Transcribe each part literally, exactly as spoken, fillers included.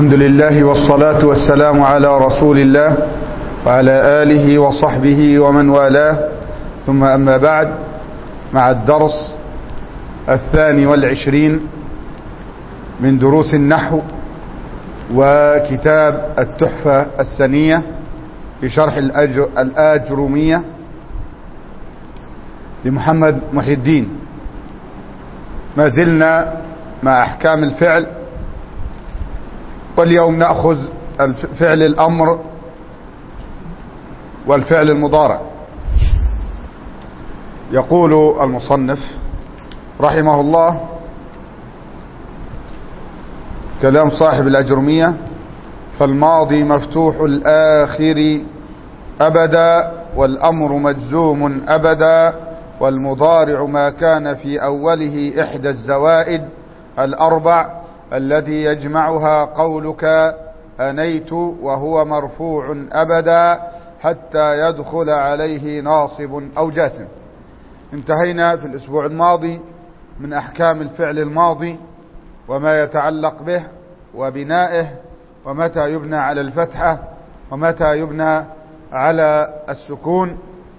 الحمد لله والصلاة والسلام على رسول الله وعلى آله وصحبه ومن والاه، ثم أما بعد، مع الدرس الثاني والعشرين من دروس النحو وكتاب التحفة السنية في شرح الآجرومية لمحمد محي الدين. ما زلنا مع أحكام الفعل، واليوم نأخذ فعل الأمر والفعل المضارع. يقول المصنف رحمه الله، كلام صاحب الأجرمية: فالماضي مفتوح الآخر أبدا، والأمر مجزوم أبدا، والمضارع ما كان في أوله إحدى الزوائد الأربع الذي يجمعها قولك أنيت، وهو مرفوع أبدا حتى يدخل عليه ناصب أو جازم. انتهينا في الأسبوع الماضي من أحكام الفعل الماضي وما يتعلق به وبنائه، ومتى يبنى على الفتحة ومتى يبنى على السكون.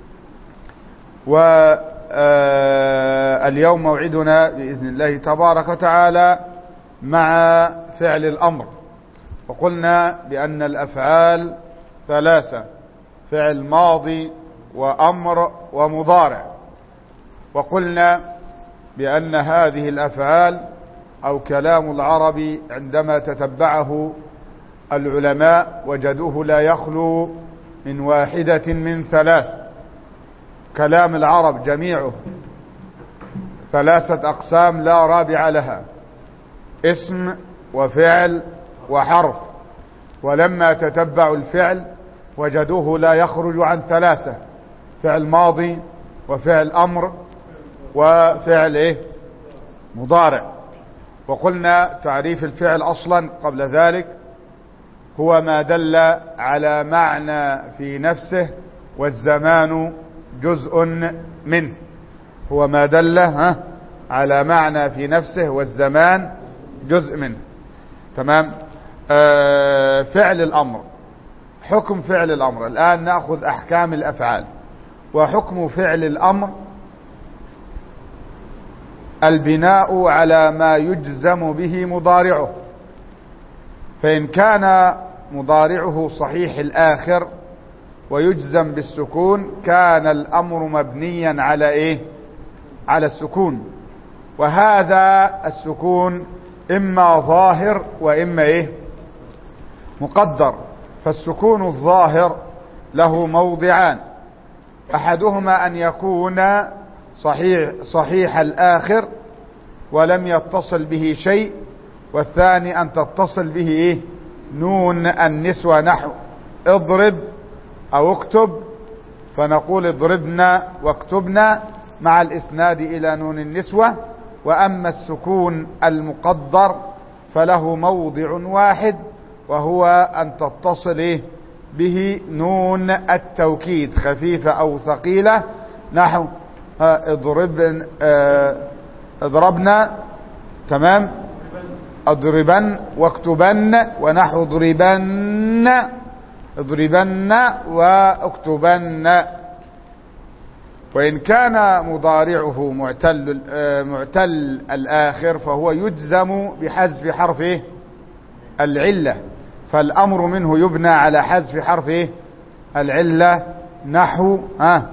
واليوم موعدنا بإذن الله تبارك وتعالى مع فعل الأمر. وقلنا بأن الأفعال ثلاثة: فعل ماضي وأمر ومضارع. وقلنا بأن هذه الأفعال أو كلام العرب عندما تتبعه العلماء وجدوه لا يخلو من واحدة من ثلاث. كلام العرب جميعه ثلاثة أقسام لا رابع لها: اسم وفعل وحرف. ولما تتبعوا الفعل وجدوه لا يخرج عن ثلاثة: فعل ماضي وفعل أمر وفعل إيه؟ مضارع. وقلنا تعريف الفعل أصلا قبل ذلك هو ما دل على معنى في نفسه والزمان جزء منه. هو ما دل ها على معنى في نفسه والزمان جزء منه. تمام. آه فعل الأمر، حكم فعل الأمر. الآن نأخذ أحكام الأفعال. وحكم فعل الأمر البناء على ما يجزم به مضارعه، فإن كان مضارعه صحيح الآخر ويجزم بالسكون كان الأمر مبنيا على إيه؟ على السكون. وهذا السكون إما ظاهر وإما إيه؟ مقدر. فالسكون الظاهر له موضعان: أحدهما أن يكون صحيح صحيح الآخر ولم يتصل به شيء، والثاني أن تتصل به إيه؟ نون النسوة، نحو اضرب أو اكتب، فنقول اضربنا واكتبنا مع الإسناد إلى نون النسوة. وأما السكون المقدر فله موضع واحد، وهو أن تتصل إيه؟ به نون التوكيد خفيفة أو ثقيلة، نحو اضربن اه اضربنا، تمام، اضربن واكتبن، ونحو اضربن اضربن واكتبن. وإن كان مضارعه معتل معتل الآخر فهو يجزم بحذف حرف إيه؟ العلة. فالأمر منه يبنى على حذف حرف إيه؟ العلة، نحو ها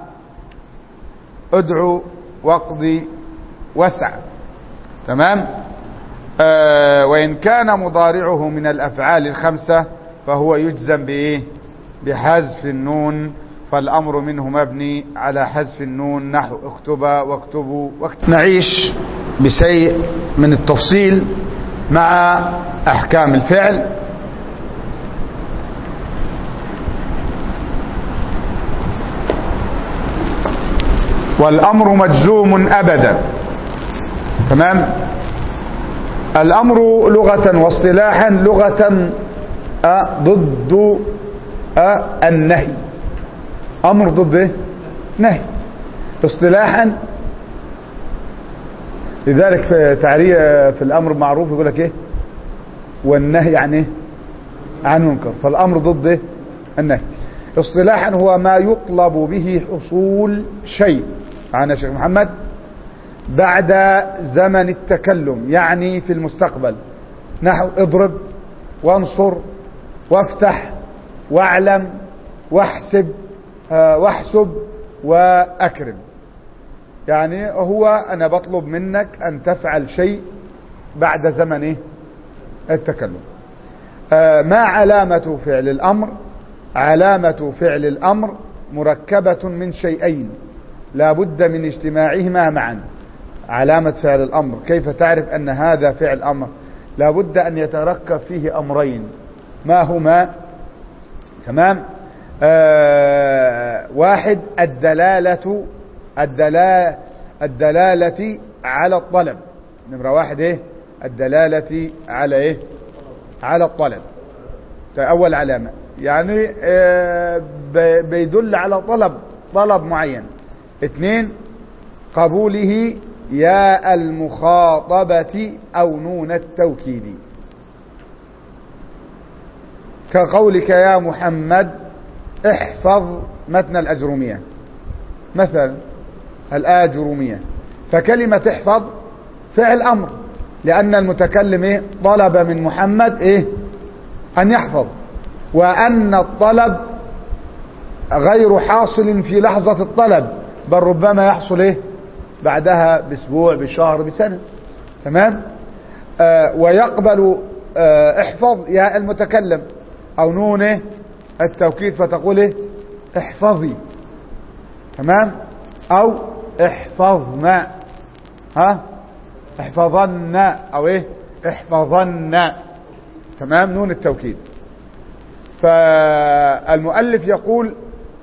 ادعو واقضي واسع. تمام. آه وإن كان مضارعه من الأفعال الخمسة فهو يجزم بإيه؟ بحذف النون، فالأمر منه مبني على حذف النون، نحو اكتبا واكتبوا واكتبوا. نعيش بشيء من التفصيل مع أحكام الفعل. والأمر مجزوم أبدا. تمام. الأمر لغة واصطلاحا: لغة أ ضد أ النهي. أمر ضد إيه؟ نهي. اصطلاحا لذلك في تعريف في الأمر معروف يقول لك إيه؟ والنهي عن إيه؟ عن منكر، فالأمر ضد النهي. اصطلاحا هو ما يطلب به حصول شيء، معنا شيخ محمد، بعد زمن التكلم، يعني في المستقبل، نحو اضرب وانصر وافتح واعلم واحسب واحسب واكرم. يعني هو انا بطلب منك ان تفعل شيء بعد زمن ايه التكلم. ما علامة فعل الامر؟ علامة فعل الامر مركبة من شيئين لا بد من اجتماعهما معا. علامة فعل الامر، كيف تعرف ان هذا فعل امر؟ لا بد ان يتركب فيه امرين، ما هما؟ تمام. آه واحد، الدلالة الدلالة الدلالة على الطلب. نمرة واحد ايه؟ الدلالة على ايه؟ على الطلب. اول علامة يعني آه بيدل على طلب طلب معين. اثنين، قبوله يا المخاطبة او نون التوكيد، كقولك يا محمد احفظ متن الأجرومية مثلا، الآجرومية، فكلمة احفظ فعل أمر، لأن المتكلم إيه؟ طلب من محمد إيه؟ أن يحفظ، وأن الطلب غير حاصل في لحظة الطلب، بل ربما يحصل إيه؟ بعدها بأسبوع، بشهر، بسنة. تمام. آه ويقبل آه احفظ يا المتكلم او نون التوكيد، فتقول ايه؟ احفظي. تمام. او احفظنا، ها، احفظن، او ايه؟ احفظن. تمام. نون التوكيد. فالمؤلف يقول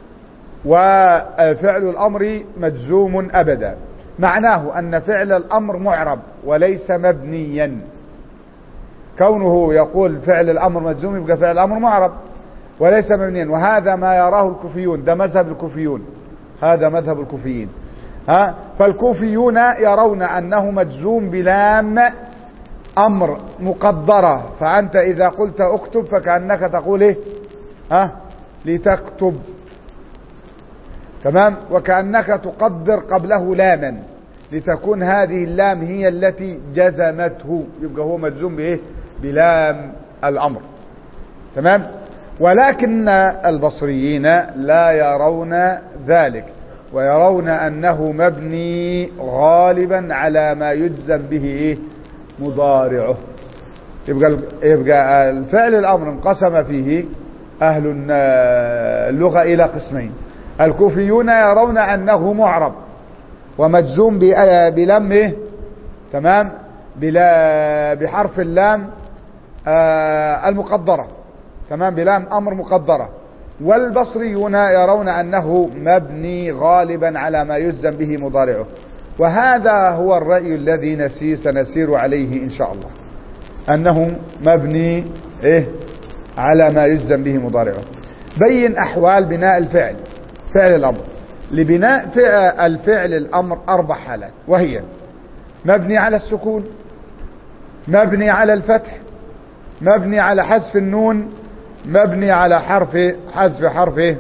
وفعل الامر مجزوم ابدا، معناه ان فعل الامر معرب وليس مبنيا. كونه يقول فعل الامر مجزوم يبقى فعل الامر معرب وليس مبنيا، وهذا ما يراه الكوفيون، ده مذهب الكوفيون، هذا مذهب الكوفيين. ها، فالكوفيون يرون انه مجزوم بلام امر مقدرة، فانت اذا قلت اكتب فكأنك تقول ايه؟ ها، لتكتب. تمام. وكأنك تقدر قبله لاما لتكون هذه اللام هي التي جزمته، يبقى هو مجزوم بايه؟ بلام الامر. تمام. ولكن البصريين لا يرون ذلك، ويرون انه مبني غالبا على ما يجزم به ايه؟ مضارعه. يبقى يبقى الفعل الامر انقسم فيه اهل اللغة الى قسمين. الكوفيون يرون انه معرب ومجزوم بلام ايه؟ تمام، بلا بحرف اللام آه المقدرة. تمام، بلام امر مقدرة. والبصريون يرون انه مبني غالبا على ما يجزم به مضارعه. وهذا هو الرأي الذي نسي سنسير عليه ان شاء الله، انه مبني ايه؟ على ما يجزم به مضارعه. بين احوال بناء الفعل، فعل الامر. لبناء الفعل الامر اربع حالات، وهي مبني على السكون، مبني على الفتح، مبني على حذف النون، مبني على حرف حذف حرف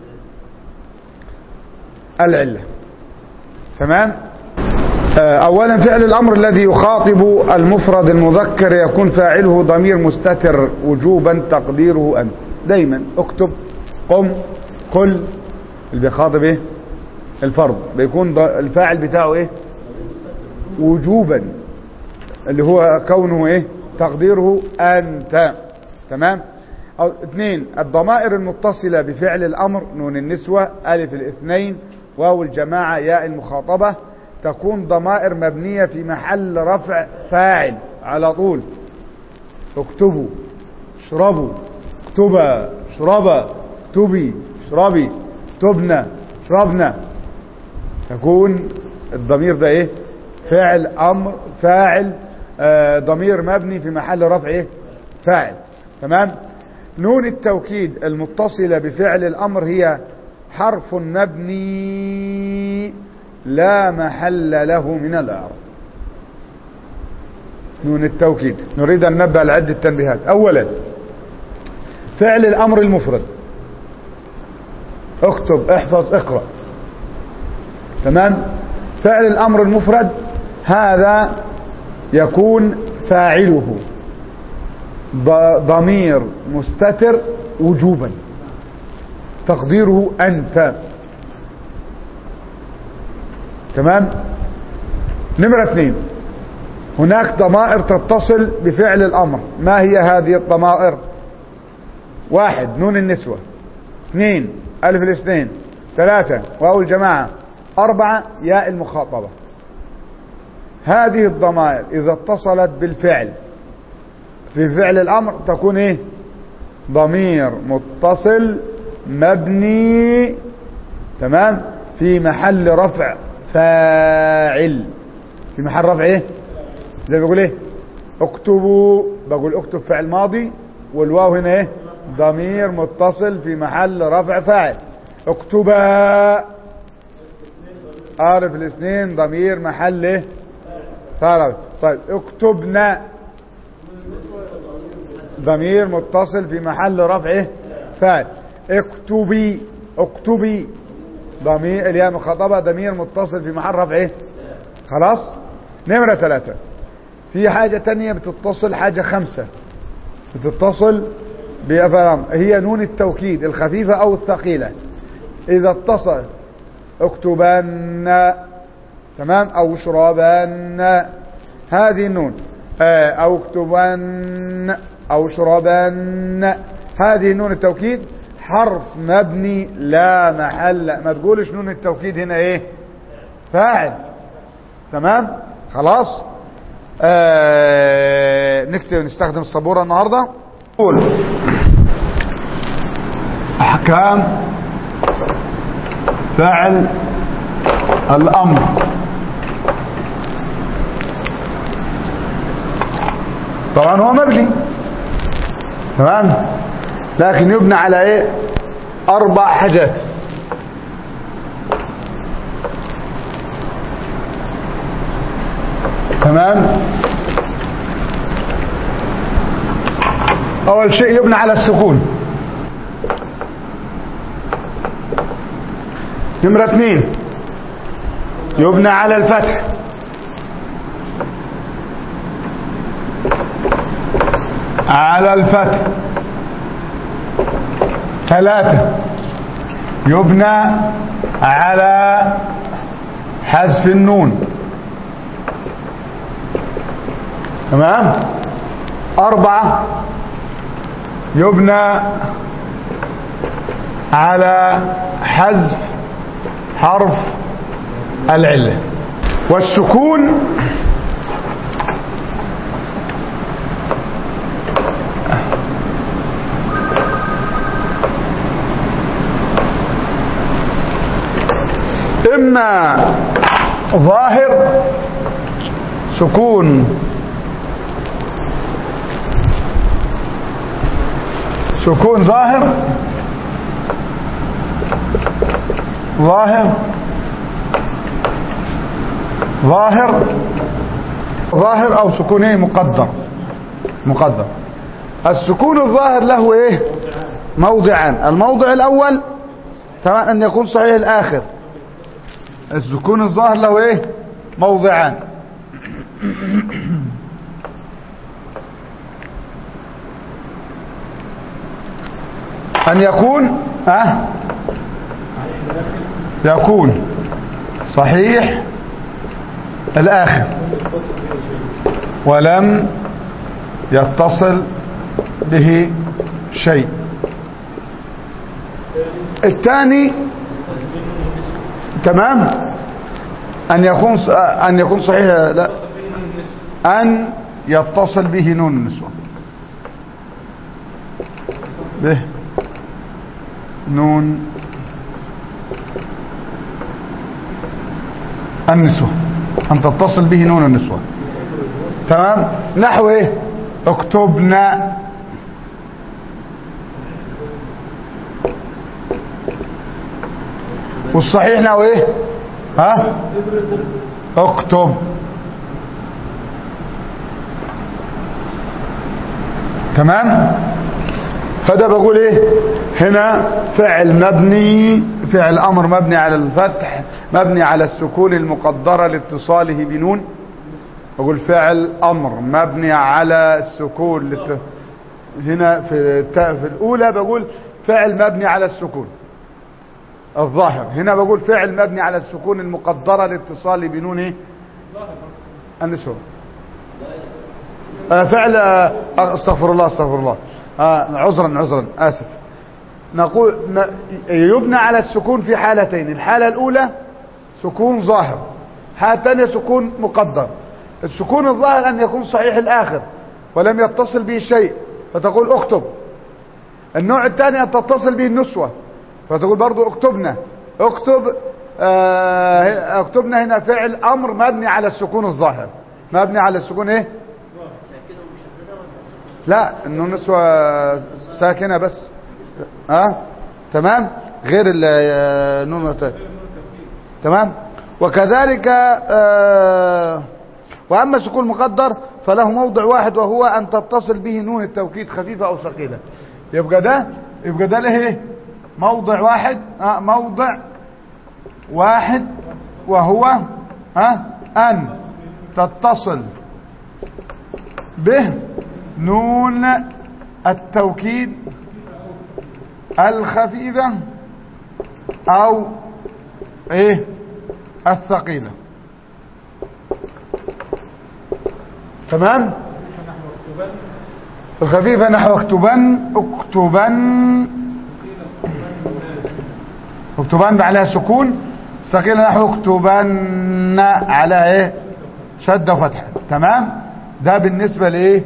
العلة. تمام. اولا فعل الامر الذي يخاطب المفرد المذكر يكون فاعله ضمير مستتر وجوبا تقديره انت. دايما اكتب، قم، كل، اللي بيخاطب ايه؟ الفرد، بيكون الفاعل بتاعه ايه؟ وجوبا، اللي هو كونه ايه؟ تقديره انت. تمام. او اثنين، الضمائر المتصلة بفعل الامر، نون النسوة، الف الاثنين، واو الجماعة، ياء المخاطبة، تكون ضمائر مبنية في محل رفع فاعل على طول. اكتبوا، اشربوا، اكتبا، اشربا، اكتبي، اشربي، اكتبنا، اشربنا. تكون الضمير ده ايه؟ فاعل امر، فاعل آه ضمير مبني في محل رفع ايه؟ فاعل. تمام. نون التوكيد المتصلة بفعل الامر هي حرف مبني لا محل له من الاعراب. نون التوكيد نريد ان ننبه لعدة تنبيهات. اولا، فعل الأمر المفرد، اكتب، احفظ، اقرأ. تمام. فعل الأمر المفرد هذا يكون فاعله ضمير مستتر وجوبا تقديره أنت. تمام. نمرة اثنين، هناك ضمائر تتصل بفعل الأمر. ما هي هذه الضمائر؟ واحد، نون النسوة. اثنين، ألف الاثنين. ثلاثة، واو الجماعة. أربعة، ياء المخاطبة. هذه الضمائر إذا اتصلت بالفعل في فعل الأمر تكون إيه؟ ضمير متصل مبني، تمام، في محل رفع فاعل. في محل رفع إيه؟ زي بقول إيه؟ اكتبوا، بقول اكتب فعل ماضي، والواو هنا إيه؟ ضمير متصل في محل رفع فاعل. اكتبا، ألف الاثنين ضمير محل إيه؟ فاعل. طيب اكتبنا، ضمير متصل في محل رفع فاعل. اكتبي، اكتبي ضمير الياء مخاطبة ضمير متصل في محل رفع ايه. خلاص. نمرة ثلاثة، في حاجة تانية بتتصل، حاجة خمسة بتتصل بأفعال، هي نون التوكيد الخفيفة أو الثقيلة. إذا اتصل اكتبن، تمام، أو اشربن، هذه النون، أو اكتبن أو اشربن، هذه نون التوكيد حرف مبني لا محل. ما تقولش نون التوكيد هنا ايه؟ فاعل. تمام. خلاص. آه نكتب، نستخدم السبورة النهاردة. قول احكام فعل الامر. طبعا هو مبني، تمام، لكن يبنى على ايه؟ اربع حاجات. تمام. اول شيء يبنى على السكون. نمرة اثنين يبنى على الفتح. على الفتح. ثلاثة يبنى على حذف النون. تمام. أربعة يبنى على حذف حرف العلة. والسكون إما ظاهر، سكون سكون ظاهر ظاهر ظاهر ظاهر أو سكون ايه؟ مقدر. مقدر. السكون الظاهر له ايه؟ موضعان. الموضع الأول تمام أن يكون صحيح الآخر. السكون الظاهر له ايه؟ موضعان. أن يكون أه يكون صحيح الآخر ولم يتصل به شيء. الثاني تمام أن يكون أن يكون صحيح، لا، أن يتصل به نون النسوة، به نون النسوة، أن تتصل به نون النسوة. تمام. نحو ايه؟ اكتبنا. والصحيح نحو ايه؟ ها؟ اكتب. تمام. فده بقول ايه هنا فعل مبني، فعل امر مبني على الفتح مبني على السكون المقدرة لاتصاله بنون. بقول فعل امر مبني على السكون لت... هنا في الت... في الاولى بقول فعل مبني على السكون الظاهر، هنا بقول فعل مبني على السكون المقدرة لاتصاله بنون ايه النسوة. آه فعل آه استغفر الله استغفر الله آه عذرا عذرا اسف. نقول يبنى على السكون في حالتين، الحالة الاولى سكون ظاهر، الحالة الثانية سكون مقدر. السكون الظاهر ان يكون صحيح الاخر ولم يتصل به شيء فتقول اكتب. النوع الثاني ان تتصل به النسوة فتقول برضو اكتبنا. اكتب آه اكتبنا هنا فعل امر مبني على السكون الظاهر، مبني على السكون ايه لا انه نسوة ساكنة بس ها أه؟ تمام غير النون تمام. وكذلك آه واما السكون المقدر فله موضع واحد وهو ان تتصل به نون التوكيد خفيفة او ثقيلة. يبقى ده يبقى ده له ايه موضع واحد آه موضع واحد وهو آه ان تتصل به نون التوكيد الخفيفة او ايه الثقيلة. تمام. الخفيفة نحو اكتبن اكتبن اكتبن عليها سكون، الثقيلة نحو اكتبن على ايه شدة وفتحة. تمام. ده بالنسبة لايه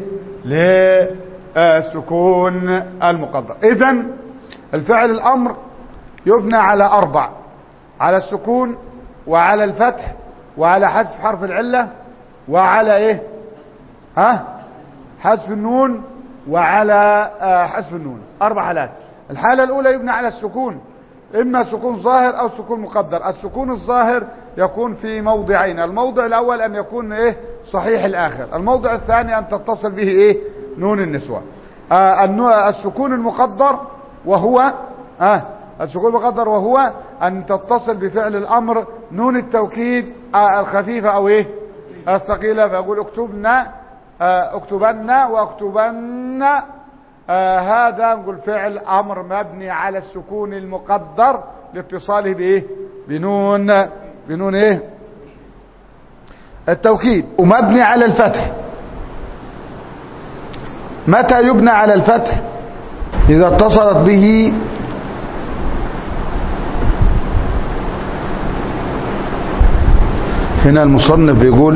للسكون المقدر. اذن الفعل الامر يبنى على اربع، على السكون وعلى الفتح وعلى حذف حرف العلة وعلى ايه ها حذف النون وعلى آه حذف النون. اربع حالات. الحالة الاولى يبنى على السكون، اما سكون ظاهر او سكون مقدر. السكون الظاهر يكون في موضعين، الموضع الاول ان يكون ايه صحيح الاخر، الموضع الثاني ان تتصل به ايه نون النسوة. آه السكون المقدر وهو آه السكون المقدر وهو ان تتصل بفعل الامر نون التوكيد آه الخفيفة او ايه الثقيلة. فاقول اكتبنا آه اكتبن واكتبن آه هذا نقول فعل امر مبني على السكون المقدر لاتصاله بايه بنون بنون ايه التوكيد، ومبني على الفتح. متى يبنى على الفتح؟ اذا اتصلت به هنا المصنف بيقول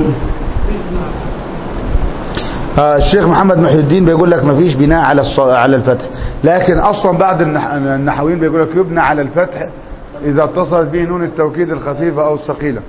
آه الشيخ محمد محي الدين بيقول لك ما فيش بناء على على الفتح، لكن اصلا بعض النحويين بيقول لك يبنى على الفتح اذا اتصلت به نون التوكيد الخفيفة او الثقيلة.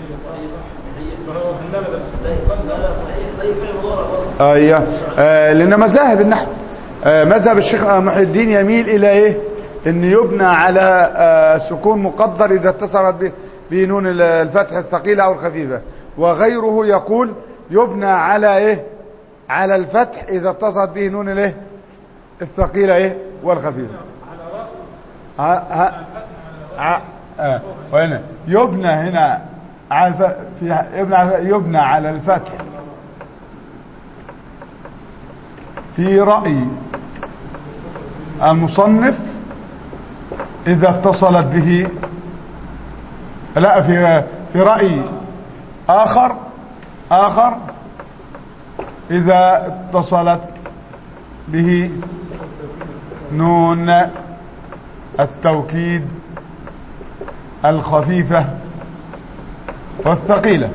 ايوه آه لان مذاهب النحو آه مذهب الشيخ محي الدين يميل الى ايه ان يبنى على آه سكون مقدر اذا اتصلت به بنون الفتح الثقيلة او الخفيفة، وغيره يقول يبنى على ايه على الفتح اذا اتصلت به نون الايه الثقيلة ايه والخفيفة. ها ها ها وهنا يبنى هنا على في يبنى على يبنى على الفتح في رأي المصنف اذا اتصلت به، لا في في رأي آخر آخر إذا اتصلت به نون التوكيد الخفيفة والثقيلة.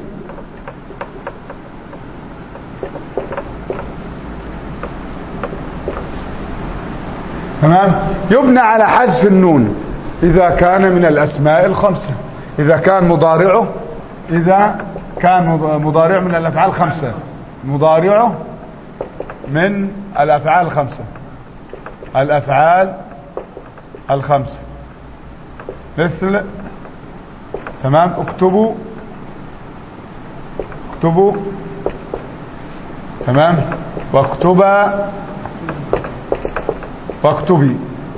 تمام. يبنى على حذف النون إذا كان من الأسماء الخمسة، إذا كان مضارعه إذا كان مضارع من الأفعال الخمسة، مضارعه من الأفعال الخمسة الأفعال الخمسة مثل تمام اكتبوا اكتبوا تمام واكتبا واكتبي.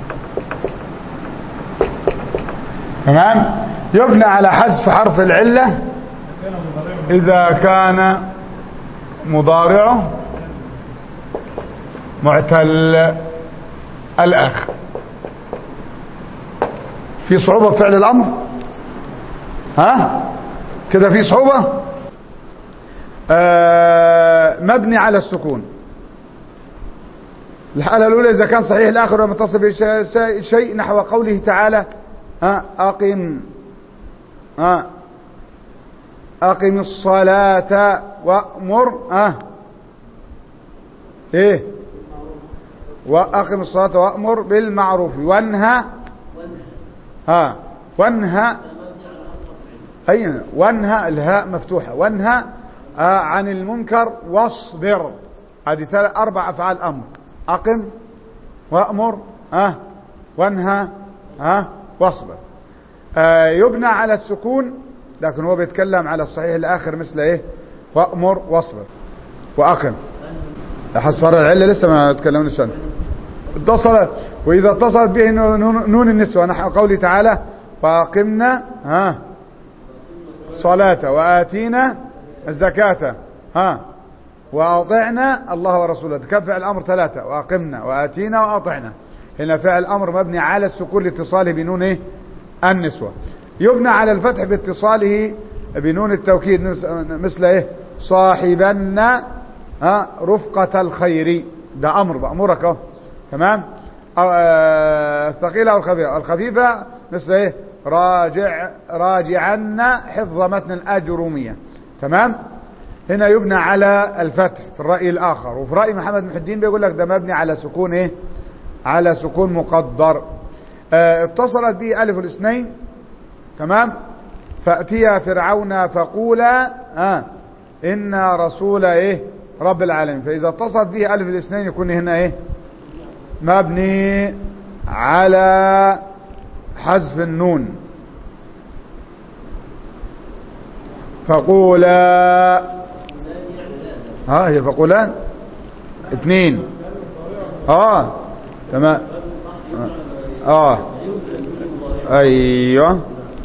تمام. يبنى على حذف حرف العلة إذا كان مضارعه معتل الآخر. في صعوبة في فعل الأمر؟ ها كده في صعوبة. آه مبني على السكون. الحالة الأولى إذا كان صحيح الآخر ومتصل بشيء نحو قوله تعالى ها أقم ها أقم الصلاة وأمر ها إيه وأقم الصلاة وأمر بالمعروف وانهى ها وانهى أي وانهى الهاء مفتوحة وانهى آه عن المنكر واصبر. هذه ثلاث أربع أفعال أمر. أقم وأمر ها وانهى ها واصبر. آه يبنى على السكون لكن هو بيتكلم على الصحيح الآخر مثل إيه وأمر واصبر وأقم. حذف العلة لسه ما تكلمناش عنه. اتصل وإذا اتصلت به نون النسوة نحو قوله تعالى وأقمنا ها صلاة وآتينا الزكاة ها وأطعنا الله ورسوله. كم فعل الأمر ثلاثة وأقمنا وآتينا وأطعنا. هنا فعل الأمر مبني على السكون لاتصاله بنون إيه النسوة. يبنى على الفتح باتصاله بنون التوكيد مثل إيه صاحبنا ها رفقة الخير. ده أمر بأمرك اهو. تمام. الثقيلة أو الخفيفة. الخفيفة مثل إيه راجع راجعنا حفظ متن الأجرومية. تمام. هنا يبنى على الفتح في الرأي الآخر. وفي رأي محمد محي الدين بيقول لك ده مبني على سكون إيه على سكون مقدر. اه اتصلت به ألف الاثنين. تمام. فأتيا فرعون فقولا اه إن رسول إيه رب العالمين. فإذا اتصلت به ألف الاثنين يكون هنا إيه مبني على حذف النون. فقولا ها هي فقولان اثنين اه تمام اه ايوه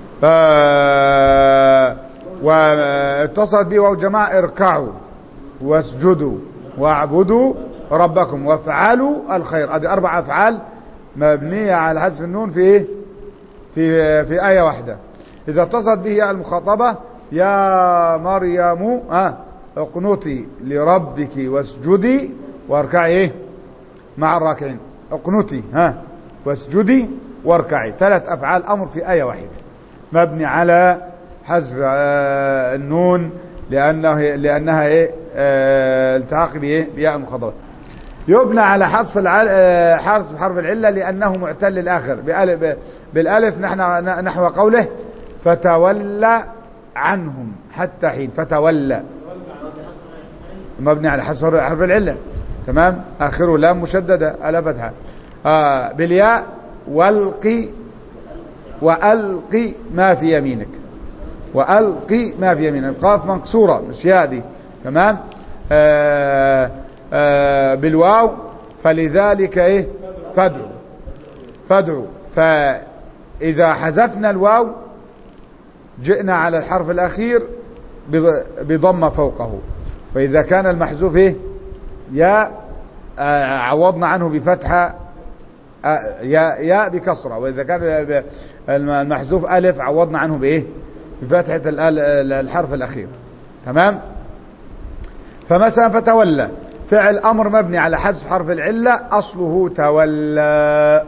آه واتصلت به واو جماعة اركعوا واسجدوا واعبدوا ربكم وافعلوا الخير. ادي اربع افعال مبنية على حذف النون في ايه في في آية واحدة. اذا اتصلت به المخاطبة يا مريم ها اقنتي لربك واسجدي واركعي ايه مع الراكعين. اقنتي ها واسجدي واركعي. ثلاث افعال امر في آية واحدة مبني على حذف آه النون لانه لانها ايه آه التحاق بايه بياء المخاطبة. يبنى على حذف حذف حرف العلة لانه معتل الاخر بألف بالالف نحن نحو قوله فتولى عنهم حتى حين. فتولى مبني على حذف حرف العلة. تمام. اخره لام مشددة على فتحة. آه بالياء والقي والقي ما في يمينك والقي ما في يمينك. القاف مكسورة مش ياء دي. تمام. آه آه بالواو فلذلك ايه فادعوا فادعوا. فاذا حذفنا الواو جئنا على الحرف الاخير بضمة فوقه. واذا كان المحذوف ايه يا آه عوضنا عنه بفتحة آه يا يا بكسرة. واذا كان المحذوف الف عوضنا عنه بايه بفتحة الحرف الاخير. تمام. فمثلا فتولى فعل امر مبني على حذف حرف العلة اصله تولى.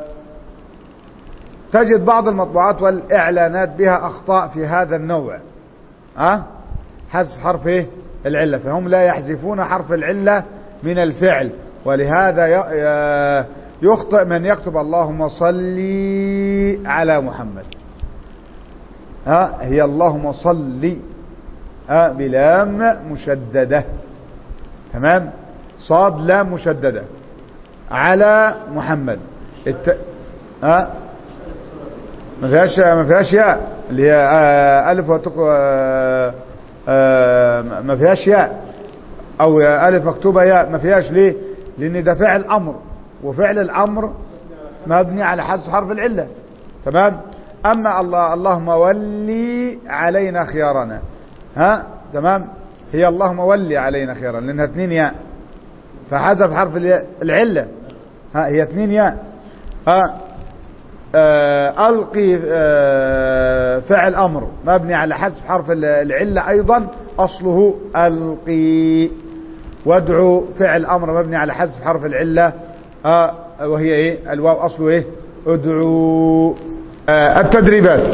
تجد بعض المطبوعات والاعلانات بها اخطاء في هذا النوع ها حذف حرف ايه العلة. فهم لا يحذفون حرف العلة من الفعل. ولهذا يخطئ من يكتب اللهم صلي على محمد ها هي اللهم صلي ها بلام مشددة. تمام. صاد لام مشددة على محمد الت... ها ما فيهاش ما فيهاش ياء اللي هي آه الف وتق آه آه ما فيهاش ياء او الف مكتوبه ياء ما فيهاش. ليه؟ لان ده فعل امر وفعل الامر مبني على حذف حرف العلة. تمام. أما الله اللهم ولي علينا خيارنا، ها تمام، هي اللهم ولي علينا خيارنا لأنها اثنين ياء فحذف حرف العلة، ها هي اثنين ياء. ها آه ألقي آه فعل أمر مبني على حذف حرف العلة أيضا أصله ألقي. وادعو فعل أمر مبني على حذف حرف العلة آه وهي إيه الواو أصله إيه ادعو. آه التدريبات: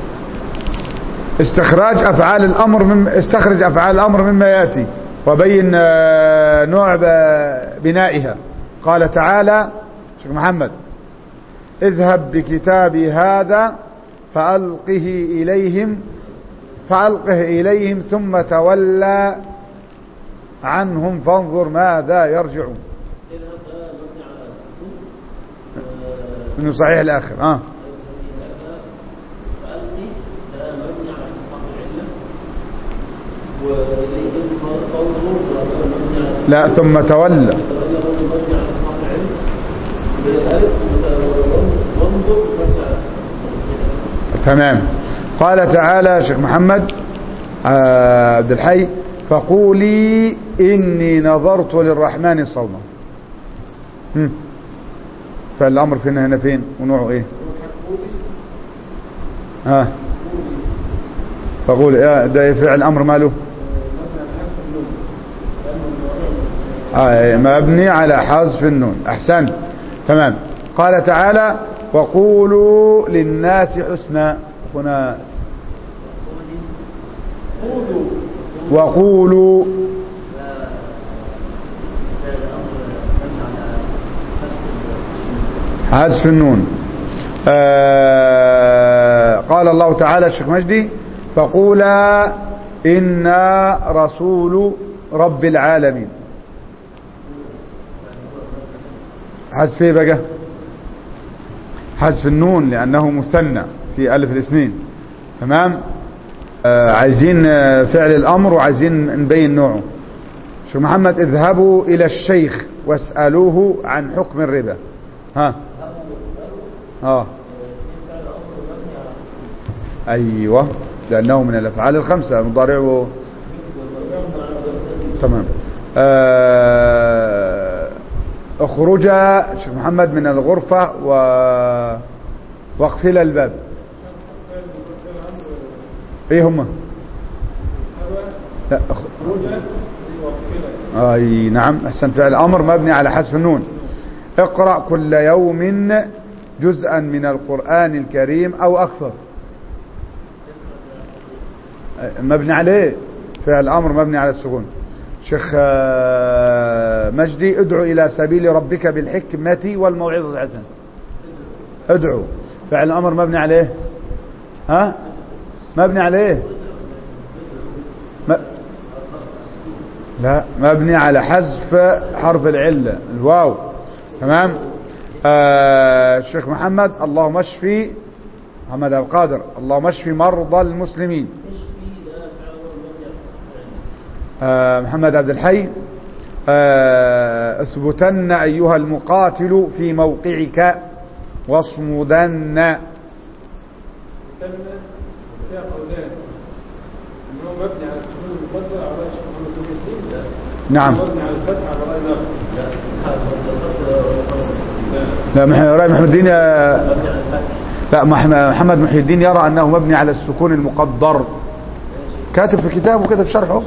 استخراج أفعال الأمر من استخرج أفعال الأمر مما يأتي وبين آه نوع بنائها. قال تعالى شيخ محمد: اذهب بكتابي هذا فألقه إليهم فألقه إليهم ثم تولى عنهم فانظر ماذا يرجعون. إنه صحيح الآخر. آه. لا ثم تولى. تمام. قال تعالى شيخ محمد عبد الحي: فقولي إني نظرت للرحمن صوما. فالأمر فينا هنا فين ونوعه إيه؟ ها آه. فقول إيه ده فعل أمر ماله؟ آه مبني على حذف النون. أحسن. تمام. قال تعالى: وقولوا للناس حسنا. هنا وقولوا حذف النون. آه قال الله تعالى الشيخ مجدي: فقولا إنا رسول رب العالمين. حذف ايه بقى؟ حذف النون لأنه مثنى في ألف الاثنين. تمام. آه عايزين فعل الأمر وعايزين نبين نوعه. شيخ محمد: اذهبوا إلى الشيخ واسألوه عن حكم الربا. ها اه ايوه لأنه من الأفعال الخمسة مضارعه. تمام. آه اخرج شيخ محمد من الغرفة و واقفل الباب. ايه هما؟ لا اخرج. اي نعم احسن. فعل امر مبني على حذف النون. اقرأ كل يوم جزءا من القرآن الكريم او اكثر. مبني عليه فعل امر مبني على السكون. شيخ مجدي: ادعو الى سبيل ربك بالحكمة والموعظة الحسنة. ادعو فعل امر مبني عليه ها مبني عليه م... لا مبني على حذف حرف العلة الواو. تمام. آه الشيخ محمد: اللهم اشفي محمد القادر اللهم اشفي مرضى المسلمين. آه محمد عبد الحي: آه اثبتن أيها المقاتل في موقعك واصمدن. نعم. لا محمد الدين لا محمد محي الدين يرى أنه مبني على السكون المقدر. كاتب في كتابه وكتب شرحه.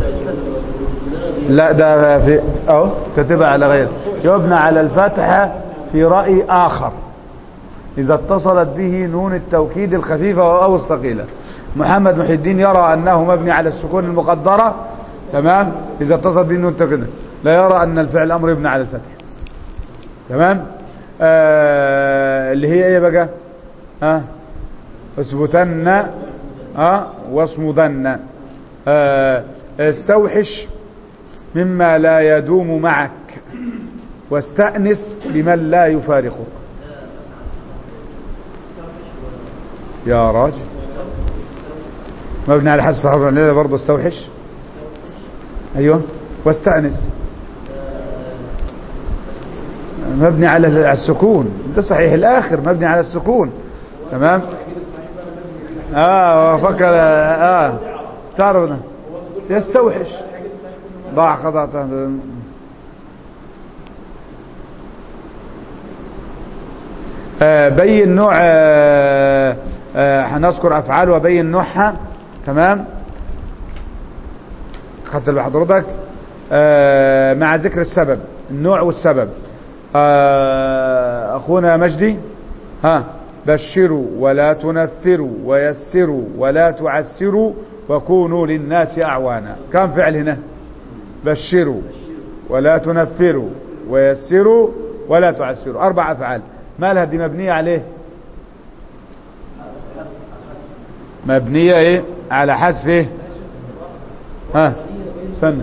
لا ده في أو كتبها على غير يبنى على الفتحة في رأي آخر إذا اتصلت به نون التوكيد الخفيفة أو الثقيلة. محمد محي الدين يرى أنه مبني على السكون المقدرة. تمام. إذا اتصلت به نون التوكيد. لا يرى أن الفعل أمر يبنى على الفتح. تمام. آه اللي هي ايه بقى؟ ها اثبتن ها واصمدن. آه استوحش مما لا يدوم معك واستأنس بمن لا يفارقك. يا راجل مبني على حذف حرف العلة برضه. استوحش ايوه واستأنس مبني على السكون، ده صحيح الآخر مبني على السكون. تمام. اه فكر اه تعرف يستوحش ضاع خطأ. آه بين نوع آه آه هنذكر أفعال وبين نوعها. تمام. خدت بحضرتك آه مع ذكر السبب، النوع والسبب. آه أخونا مجدي، ها بشروا ولا تنفروا ويسروا ولا تعسروا وكونوا للناس أعوانا. كم فعل هنا؟ بشروا ولا تنفروا ويسروا ولا تعسروا، أربع أفعال. ما لها دي مبنية عليه؟ مبنية ايه؟ على حذف ايه؟ ها استنى،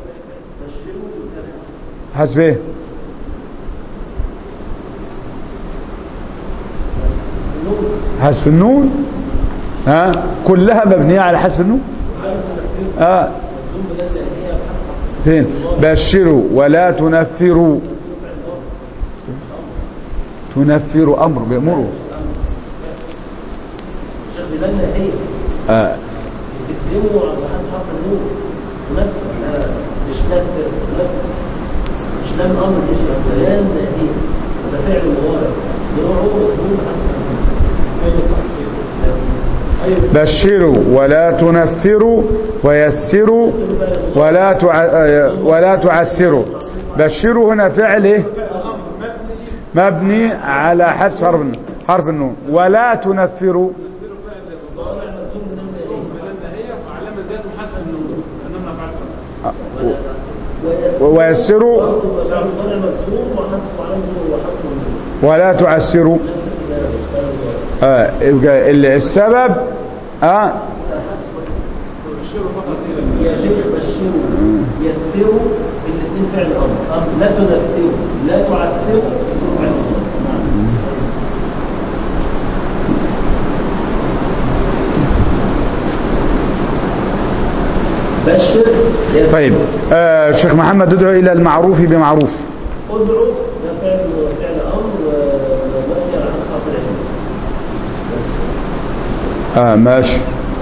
حذف ايه؟ حذف النون. ها كلها مبنية على حذف النون. اه فين؟ بشروا ولا تنفروا. تنفروا امر بيأمروا. اه مش نفر مش لم امر مش بيان هي ده فعل مضارع بشروا ولا تنفروا ويسروا ولا تع... ولا تعسروا. بشروا هنا فعل ايه؟ مبني على حذف حرف حرف النون. ولا تنفروا ويسروا ولا تعسروا. آه السبب اه يا شيخ بشروا يسروا الاثنين فعل امر. لا تنفروا لا تعسروا فعل امر. بشر. طيب آه شيخ محمد، ادعو الى المعروف بمعروف. ادعو ده فعل فعل امر ومبني على حذف العلم. اه ماشي.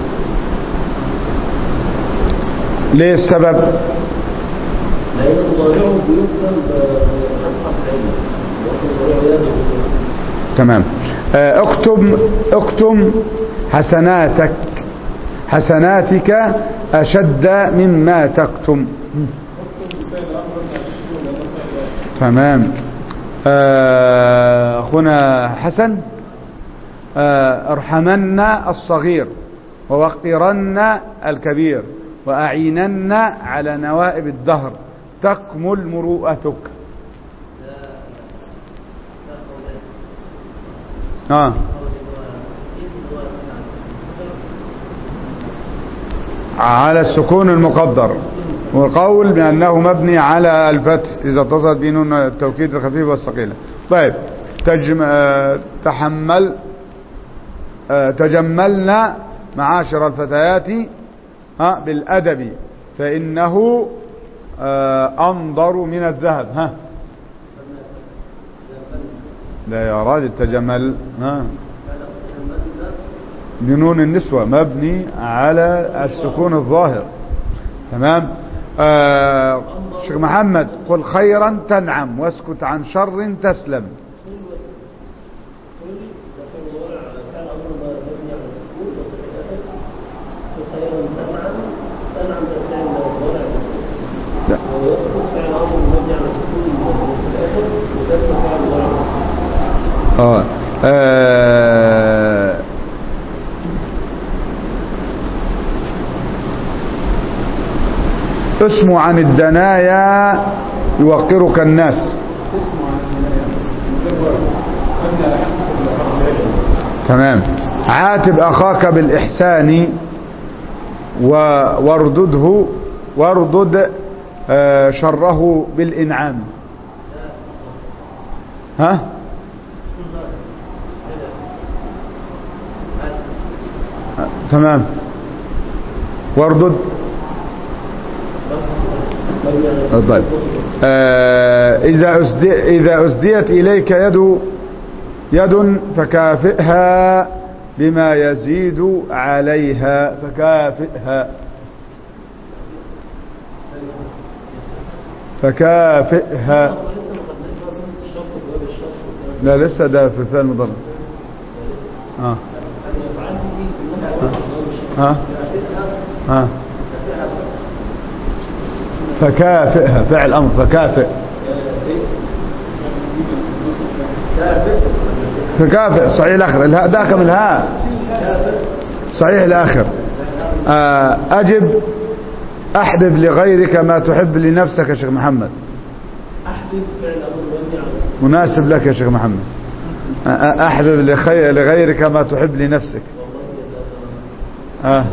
ليه السبب؟ لان مضارعه بيكتب بحذف العلم ومضارعه يدعو. تمام. آه اكتم اكتم حسناتك حسناتك أشد مما تكتم. تمام. أخونا حسن، ارحمن الصغير ووقرن الكبير وأعينن على نوائب الدهر تكمل مروءتك. آه. على السكون المقدر، والقول بأنه مبني على الفتح إذا اتصلت به نون التوكيد الخفيف والثقيلة. طيب تجم... تحمل تجملنا معاشر الفتيات بالأدب فإنه أنظر من الذهب. ها لا يا راجل، تجمل ها بنون النسوة مبني على السكون الظاهر. تمام. آه شيخ محمد، قل خيرا تنعم واسكت عن شر تسلم. لا. آه. آه. اسمه عن الدنايا يوقرك الناس. تمام. عاتب أخاك بالإحسان واردده واردد شره بالإنعام. ها تمام. واردد طيب آه إذا أسدي إذا أسديت إليك يد يد فكافئها بما يزيد عليها. فكافئها فكافئها لا لسه ده في الفعل المضارع. اه ها ها فكافئها فعل امر. فكافئ فكافئ صحيح الاخر. الهاء ده كم الهاء صحيح الاخر. آه اجب احبب لغيرك ما تحب لنفسك يا شيخ محمد. احبب فعل امر مناسب لك يا شيخ محمد. احبب لغيرك ما تحب لنفسك. اه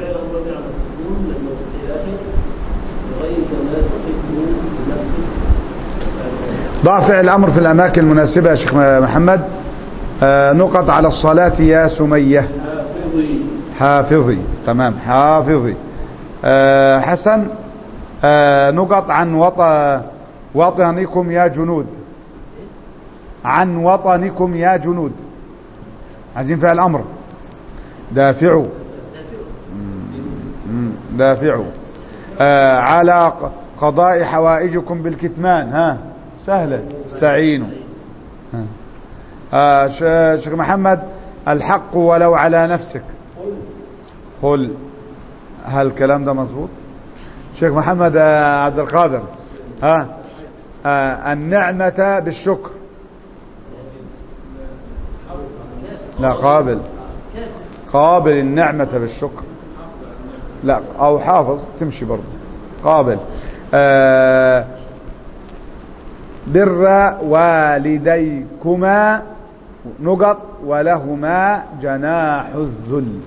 ضع فعل الامر في الاماكن المناسبه يا شيخ محمد. آه نقط على الصلاه يا سميه. حافظي حافظي تمام. حافظي. آه حسن. آه نقط عن وط وطنكم يا جنود. عن وطنكم يا جنود. عايزين فعل الامر. دافعوا دافعوا. آه على قضاء حوائجكم بالكتمان. ها سهلة. استعينوا. آه شيخ محمد الحق ولو على نفسك. قل. هل الكلام ده مظبوط شيخ محمد؟ آه عبد القادر. ها آه النعمة بالشكر. لا قابل قابل النعمة بالشكر. لا او حافظ تمشي برضه. قابل. آه بر والديكما نقط ولهما جناح الذل.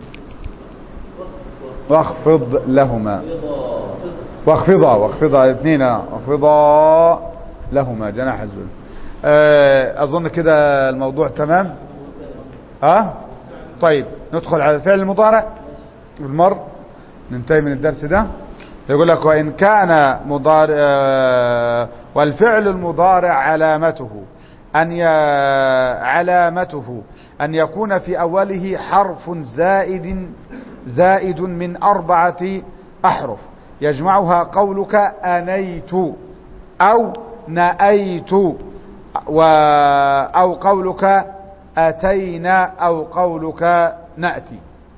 واخفض لهما. واخفضا واخفضا الاثنين. واخفضا لهما جناح الذل. آه اظن كده الموضوع تمام. ها أه؟ طيب ندخل على الفعل المضارع بالمر ننتهي من الدرس ده. يقول لك وإن كان مضارع آه والفعل المضارع علامته أن ي... علامته أن يكون في أوله حرف زائد زائد من أربعة أحرف يجمعها قولك أنيت أو نأيت و... أو قولك أتينا أو قولك نأتي.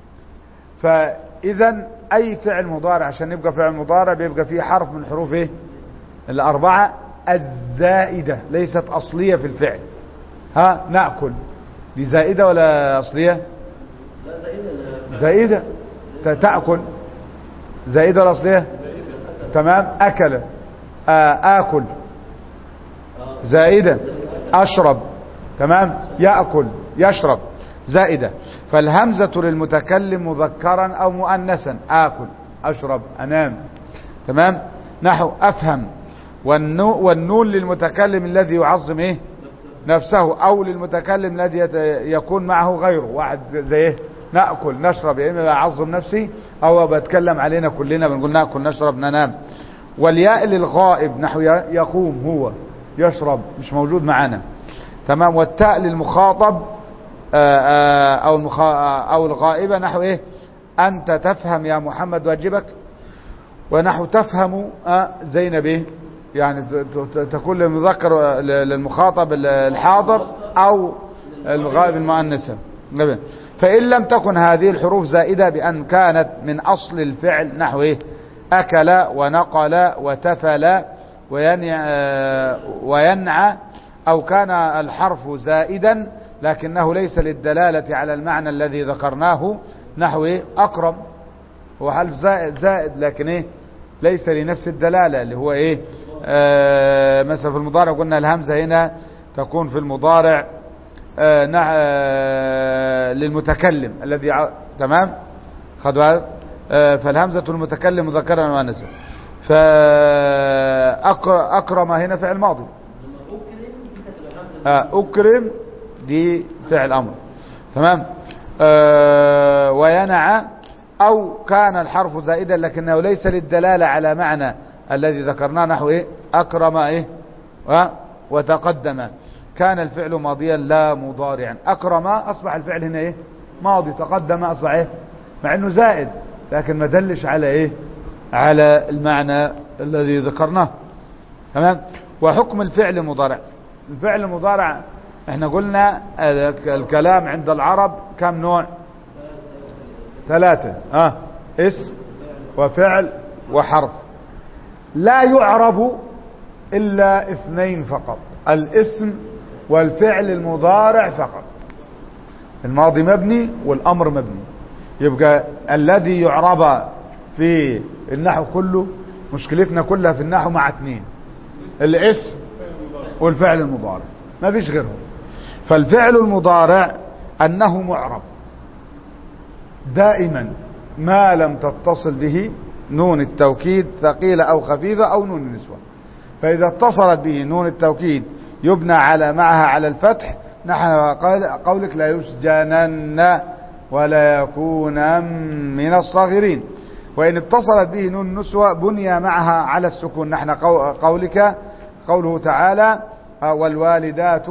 فإذا أي فعل مضارع عشان يبقى فعل مضارع بيبقى فيه حرف من حروف إيه؟ الأربعة الزائدة ليست أصلية في الفعل. ها نأكل دي زائدة ولا أصلية؟ زائدة. تأكل زائدة ولا أصلية؟ تمام. أكل آكل زائدة. أشرب تمام. يأكل يشرب زائدة. فالهمزة للمتكلم مذكرا أو مؤنثا. آكل أشرب أنام تمام. نحو أفهم. والنون للمتكلم الذي يعظم إيه نفسه أو للمتكلم الذي يكون معه غيره. واحد زي إيه نأكل نشرب يعني يعظم نفسي أو بتكلم علينا كلنا بنقول نأكل نشرب ننام. والياء للغائب نحو يقوم هو يشرب مش موجود معنا تمام. والتاء للمخاطب أو أو الغائبة نحو إيه أنت تفهم يا محمد واجبك. ونحو تفهم زينب إيه يعني تكون للمذكر للمخاطب الحاضر أو الغائب المؤنثة. فإن لم تكن هذه الحروف زائدة بأن كانت من أصل الفعل نحو إيه أكل ونقل وتفل وينعى أو كان الحرف زائدا لكنه ليس للدلالة على المعنى الذي ذكرناه نحو إيه أكرم هو حرف زائد زائد لكن إيه ليس لنفس الدلالة اللي هو إيه آه مثلا في المضارع قلنا الهمزة هنا تكون في المضارع آه آه للمتكلم الذي ع... تمام خدوا آه فالهمزة المتكلم مذكرا وانثى. فأكرم هنا فعل ماضي. آه أكرم دي فعل أمر تمام. آه وينعى أو كان الحرف زائدا لكنه ليس للدلالة على معنى الذي ذكرناه نحو إيه أكرم إيه وتقدم، كان الفعل ماضيا لا مضارعا. أكرم أصبح الفعل هنا إيه ماضي، تقدم أصبح إيه مع أنه زائد لكن ما دلش على إيه على المعنى الذي ذكرناه. تمام. وحكم الفعل المضارع، الفعل المضارع احنا قلنا الكلام عند العرب كم نوع؟ ثلاثة. اه اسم وفعل وحرف. لا يعرب الا اثنين فقط، الاسم والفعل المضارع فقط. الماضي مبني والامر مبني. يبقى الذي يعرب في النحو كله، مشكلتنا كلها في النحو مع اثنين، الاسم والفعل المضارع، ما فيش غيرهم. فالفعل المضارع انه معرب دائما ما لم تتصل به نون التوكيد ثقيلة او خفيفة او نون النسوة. فاذا اتصلت به نون التوكيد يبنى على معها على الفتح، نحن قولك لا يسجنن ولا يكون من الصاغرين. وإن اتصلت به نون النسوة بني معها على السكون، نحن قولك قوله تعالى والوالدات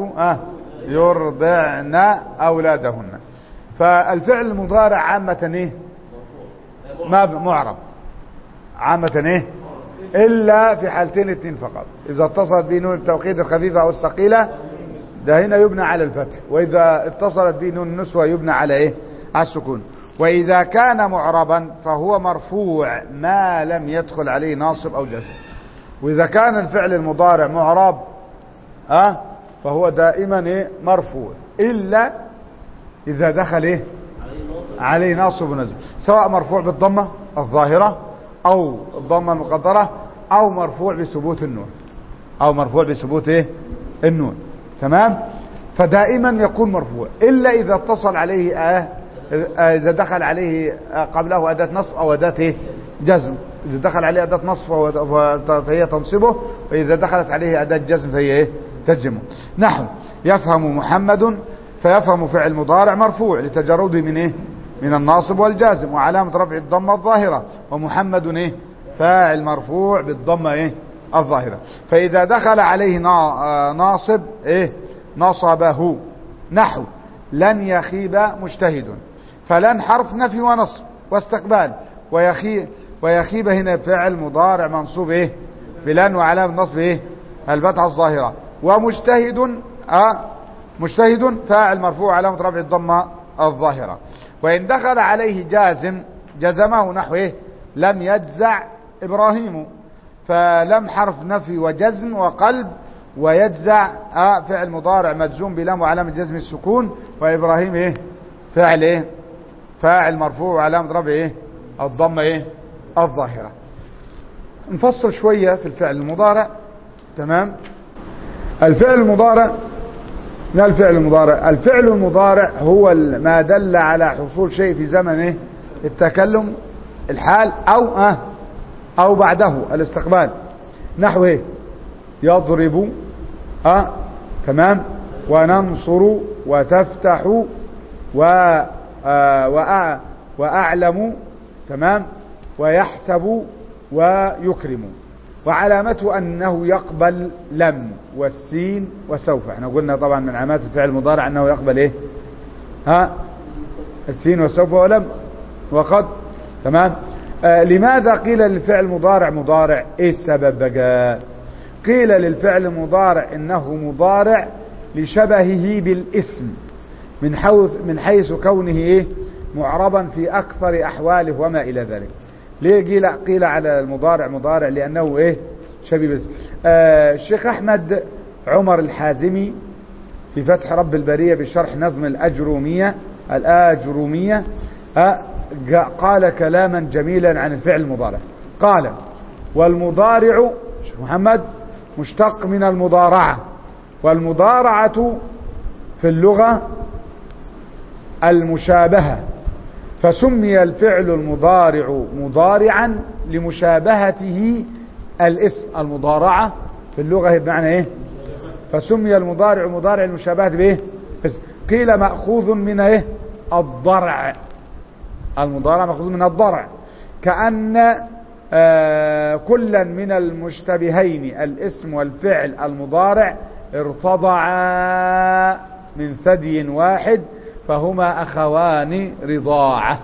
يرضعن أولادهن. فالفعل المضارع عامة ايه ما معرب، عامة ايه إلا في حالتين اثنين فقط، إذا اتصلت به نون التوكيد الخفيفة أو الثقيلة ده هنا يبنى على الفتح، وإذا اتصلت به نون النسوة يبنى على ايه على السكون. وإذا كان معربا فهو مرفوع ما لم يدخل عليه ناصب أو جزم. وإذا كان الفعل المضارع معرب أه فهو دائما إيه مرفوع إلا إذا دخل إيه عليه ناصب ونزل، سواء مرفوع بالضمة الظاهرة أو الضمة المقدرة أو مرفوع بثبوت النون أو مرفوع بثبوت إيه النون. تمام. فدائما يكون مرفوع إلا إذا اتصل عليه آه إذا دخل عليه قبله أداة نصب أو أداة إيه جزم. إذا دخل عليه أداة نصب فهي تنصبه، وإذا دخلت عليه أداة جزم فهي إيه تجزمه. نحو يفهم محمد، فيفهم فعل مضارع مرفوع لتجرده من إيه من الناصب والجازم، وعلامة رفع الضمة الظاهرة، ومحمد إيه فاعل مرفوع بالضمة إيه الظاهرة. فإذا دخل عليه ناصب إيه نصبه. نحو لن يخيب مجتهد، فلن حرف نفي ونصب واستقبال، ويخيب ويخيب هنا فعل مضارع منصوب ايه بلن وعلامة نصب ايه الفتحة الظاهرة. ومجتهد اه مجتهد فاعل مرفوع علامة رفع الضمة الظاهرة. وإن دخل عليه جازم جزمه نحو ايه لم يجزع إبراهيم، فلم حرف نفي وجزم وقلب، ويجزع آه فعل مضارع مجزوم بلام وعلامة جزم السكون، وإبراهيم ايه فاعل ايه فاعل مرفوع وعلامة رفع ايه الضمة ايه الظاهرة. نفصل شوية في الفعل المضارع. تمام. الفعل المضارع ما الفعل المضارع؟ الفعل المضارع هو ما دل على حصول شيء في زمن ايه التكلم الحال او اه او بعده الاستقبال. نحو ايه يضرب اه تمام، وننصر وتفتح و آه وأعلم تمام، ويحسب ويكرم. وعلامته أنه يقبل لم والسين وسوف. احنا قلنا طبعا من علامات الفعل المضارع أنه يقبل ايه ها السين وسوف ولم وقد. تمام. آه لماذا قيل للفعل مضارع مضارع؟ ايه السبب بقى؟ قيل للفعل مضارع انه مضارع لشبهه بالاسم من حيث من حيث كونه ايه معربا في اكثر احواله وما الى ذلك. ليه قيل قيل على المضارع مضارع؟ لانه ايه شبيه بالاسم. آه الشيخ احمد عمر الحازمي في فتح رب البرية بشرح نظم الاجرومية الاجرومية آه قال كلاما جميلا عن الفعل المضارع. قال والمضارع شيخ محمد مشتق من المضارعة، والمضارعة في اللغة المشابهة، فسمي الفعل المضارع مضارعا لمشابهته الاسم. المضارعة في اللغة بمعنى ايه؟ فسمي المضارع مضارع لمشابهته بايه؟ قيل مأخوذ من ايه؟ الضرع. المضارع مأخوذ من الضرع، كأن آه كلا من المشتبهين الاسم والفعل المضارع ارتضعا من ثدي واحد فهما أخوان رضاعة.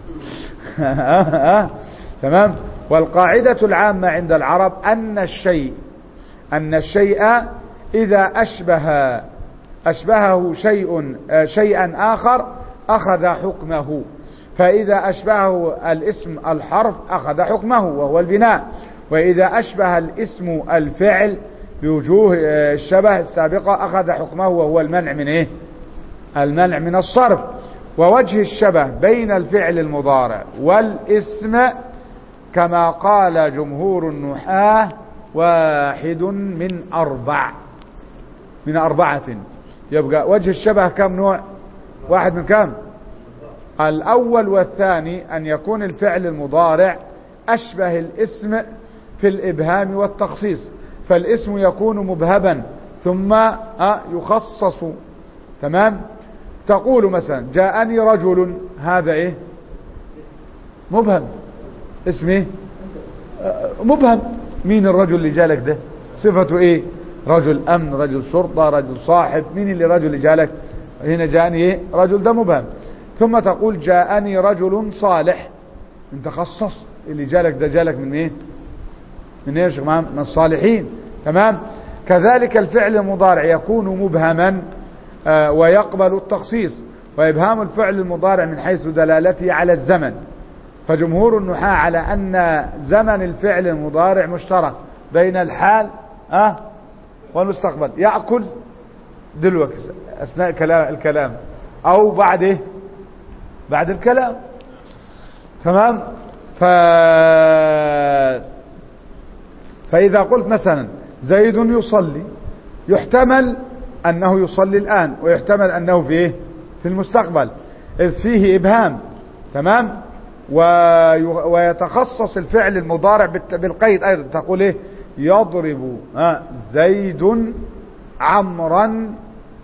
تمام. والقاعدة العامة عند العرب أن الشيء أن الشيء إذا أشبه أشبهه شيء شيئا آخر أخذ حكمه، فإذا أشبهه الاسم الحرف أخذ حكمه وهو البناء، وإذا أشبه الاسم الفعل بوجوه الشبه السابقة أخذ حكمه وهو المنع من إيه؟ المنع من الصرف. ووجه الشبه بين الفعل المضارع والاسم كما قال جمهور النحاة واحد من أربع من أربعة. يبقى وجه الشبه كم نوع؟ واحد من كم؟ الأول والثاني أن يكون الفعل المضارع أشبه الاسم في الإبهام والتخصيص، فالاسم يكون مبهبا ثم يخصص. تمام. تقول مثلا جاءني رجل، هذا ايه؟ مبهم. اسم ايه؟ مبهم. مين الرجل اللي جالك ده؟ صفته ايه؟ رجل امن، رجل شرطة، رجل صاحب. مين اللي رجل اللي جالك هنا؟ جاءني ايه؟ رجل، ده مبهم. ثم تقول جاءني رجل صالح، انت خصص اللي جالك ده جالك من ايه؟ من ايش؟ من الصالحين. تمام. كذلك الفعل المضارع يكون مبهما آه ويقبل التخصيص، وإبهام الفعل المضارع من حيث دلالته على الزمن، فجمهور النحاة على أن زمن الفعل المضارع مشترك بين الحال آه والمستقبل. يأكل دلوقتي أثناء الكلام أو بعد إيه؟ بعد الكلام. تمام. ف... فإذا قلت مثلا زيد يصلي، يحتمل أنه يصلي الآن، ويحتمل أنه في إيه؟ في المستقبل، إذ فيه إبهام. تمام. وي... ويتخصص الفعل المضارع بالقيد أيضا، تقول إيه؟ يضرب آه زيد عمرا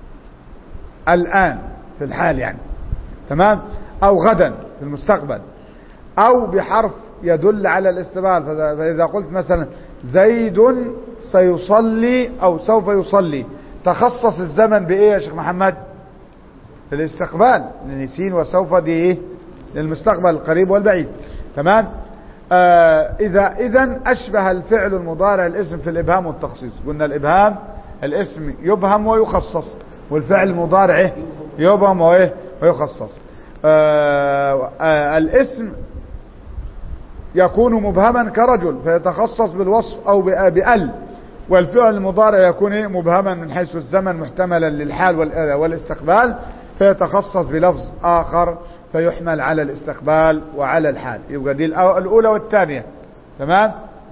الآن في الحال يعني. تمام. أو غدا في المستقبل، أو بحرف يدل على الاستقبال. فإذا قلت مثلا زيد سيصلي أو سوف يصلي، تخصص الزمن بإيه يا شيخ محمد؟ الاستقبال، لأن سين وسوف دي إيه؟ للمستقبل القريب والبعيد. تمام. آه إذا إذن أشبه الفعل المضارع الاسم في الإبهام والتخصيص. قلنا الإبهام الاسم يبهم ويخصص، والفعل المضارع إيه؟ يبهم وإيه؟ ويخصص. آه آه الاسم يكون مبهما كرجل فيتخصص بالوصف أو بأل، والفعل المضارع يكون إيه؟ مبهما من حيث الزمن محتملا للحال والاستقبال فيتخصص بلفظ آخر فيحمل على الاستقبال وعلى الحال. يبقى دي الأولى والثانية. تمام.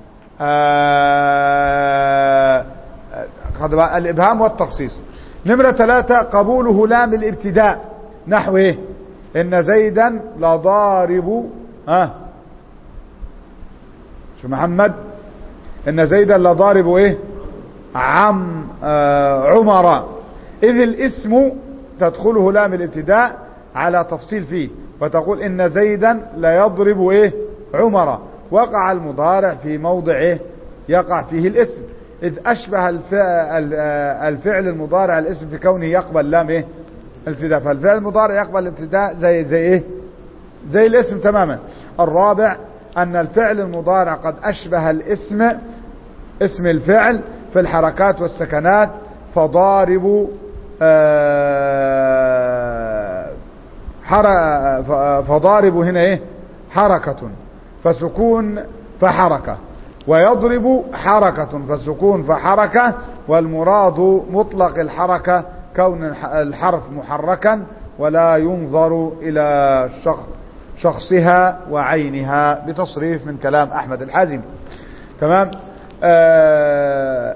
آه الإبهام والتخصيص. نمرة ثلاثة قبوله لام الابتداء، نحو إيه؟ إن زيدا لضارب ها شو محمد؟ إن زيدا لضارب إيه؟ عم آه عمر. إذ الاسم تدخله لام الابتداء على تفصيل فيه، وتقول إن زيدا لا يضرب إيه؟ عمر. وقع المضارع في موضع إيه؟ يقع فيه الاسم، إذ أشبه الفعل, الفعل المضارع الاسم في كونه يقبل لام إيه؟ الابتداء، فالفعل المضارع يقبل الابتداء زي زي إيه؟ زي الاسم تماما. الرابع أن الفعل المضارع قد أشبه الاسم اسم الفعل في الحركات والسكنات، فضارب آه فضارب هنا إيه؟ حركة فسكون فحركة، ويضرب حركة فسكون فحركة، والمراد مطلق الحركة كون الحرف محركا ولا ينظر إلى شخصها وعينها بتصريف من كلام أحمد الحازمي. تمام. آه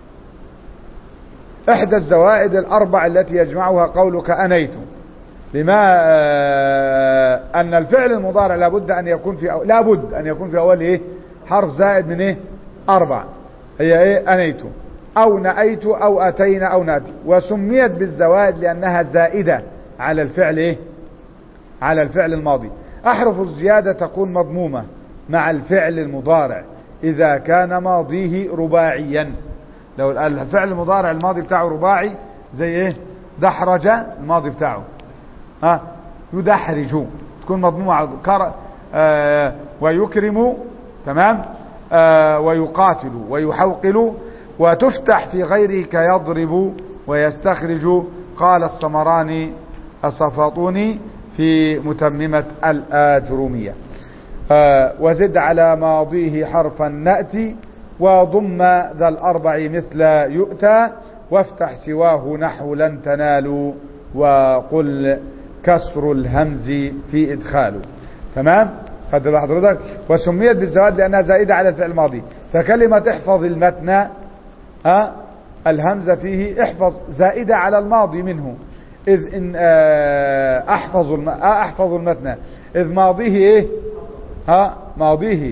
إحدى الزوائد الأربع التي يجمعها قولك أنيت، لما آه أن الفعل المضارع لابد أن يكون في أو لابد أن يكون في أول إيه؟ حرف زائد من إيه؟ أربع، هي إيه؟ أنيت أو نأيت أو أتينا أو ناتي. وسميت بالزوائد لأنها زائدة على الفعل إيه؟ على الفعل الماضي. أحرف الزيادة تكون مضمومة مع الفعل المضارع إذا كان ماضيه رباعيا. لو الفعل المضارع الماضي بتاعه رباعي زي ايه؟ دحرج الماضي بتاعه ها يدحرج تكون مضمومة على كر... آه ويكرم تمام آه ويقاتل ويحوقل، وتفتح في غيره كيضرب ويستخرج. قال السمراني الصفاطوني في متممة الآجرومية. آه وزد على ماضيه حرفا نأتي، وضم ذا الأربع مثل يؤتى، وافتح سواه نحو لن تنالوا، وقل كسر الهمز في إدخاله. تمام؟ خدوا حضرتك. وسميت بالزوائد لأنها زائدة على الفعل الماضي. فكلمة احفظ المتن أه الهمزة فيه احفظ زائدة على الماضي منه، إذ إن أه أحفظ الم... أه أحفظ المتن إذ ماضيه إيه؟ ها ماضيه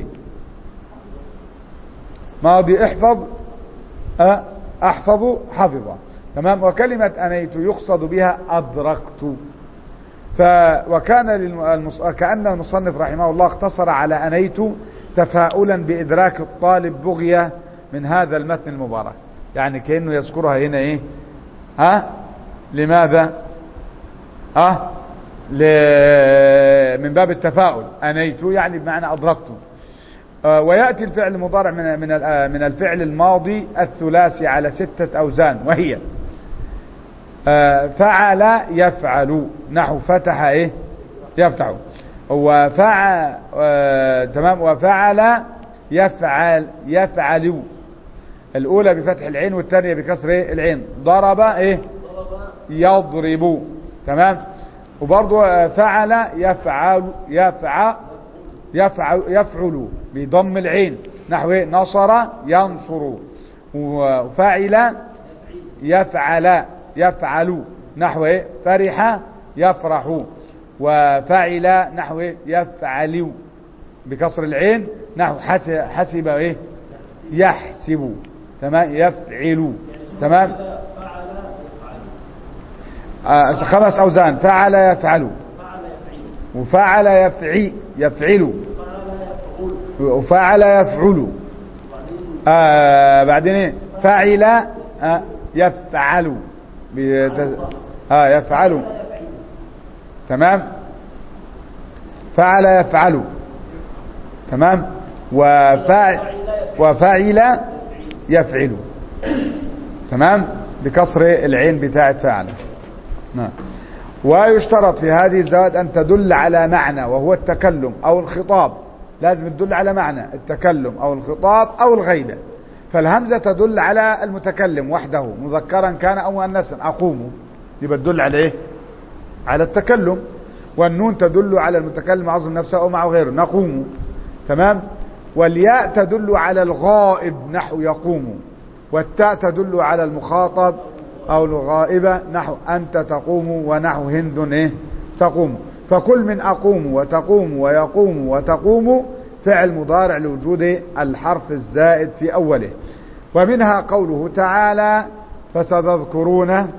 ماضي احفظ أه أحفظ حفظ. تمام. وكلمة أنيت يقصد بها أدركت. ف وكان للمص... كأن المصنف رحمه الله اقتصر على أنيت تفاؤلا بإدراك الطالب بغية من هذا المتن المبارك، يعني كأنه يذكرها هنا إيه ها لماذا ها ل... من باب التفاؤل. أنيت يعني بمعنى أدركت. آه ويأتي الفعل المضارع من من من الفعل الماضي الثلاثي على ستة أوزان، وهي آه فعل يفعل نحو فتح ايه يفتح، وفعل آه تمام وفعل يفعل يفعل الأولى بفتح العين والثانية بكسر ايه العين. ضرب ايه يضرب. تمام. وبرضه فعل يفعل يفعل يفعل يفعل بضم العين نحو نصر ينصر. وفعل يفعل يفعل نحو فرح يفرح. وفعل نحو يفعل بكسر العين نحو حسب ايه يحسب. تمام. يفعل. تمام. آه خمس اوزان. فعل يفعل وفعل يفعي يفعل وفعل يفعل آه بعدين ايه فعل آه يفعل بيت... اه يفعل. تمام. فعل يفعل. تمام. وفعل وفعل يفعل. تمام بكسر العين بتاعت فعل. نعم. ويشترط في هذه الزوائد أن تدل على معنى وهو التكلم أو الخطاب. لازم تدل على معنى التكلم أو الخطاب أو الغيبة. فالهمزة تدل على المتكلم وحده مذكرا كان أو مؤنثا. أقوم يبقى تدل على إيه على التكلم. والنون تدل على المتكلم عظم نفسه أو معه غيره نقوم. تمام. والياء تدل على الغائب نحو يقوم. والتاء تدل على المخاطب أو الغائبة نحو أنت تقوم ونحو هند إيه تقوم. فكل من أقوم وتقوم ويقوم وتقوم فعل مضارع لوجود الحرف الزائد في أوله. ومنها قوله تعالى فستذكرون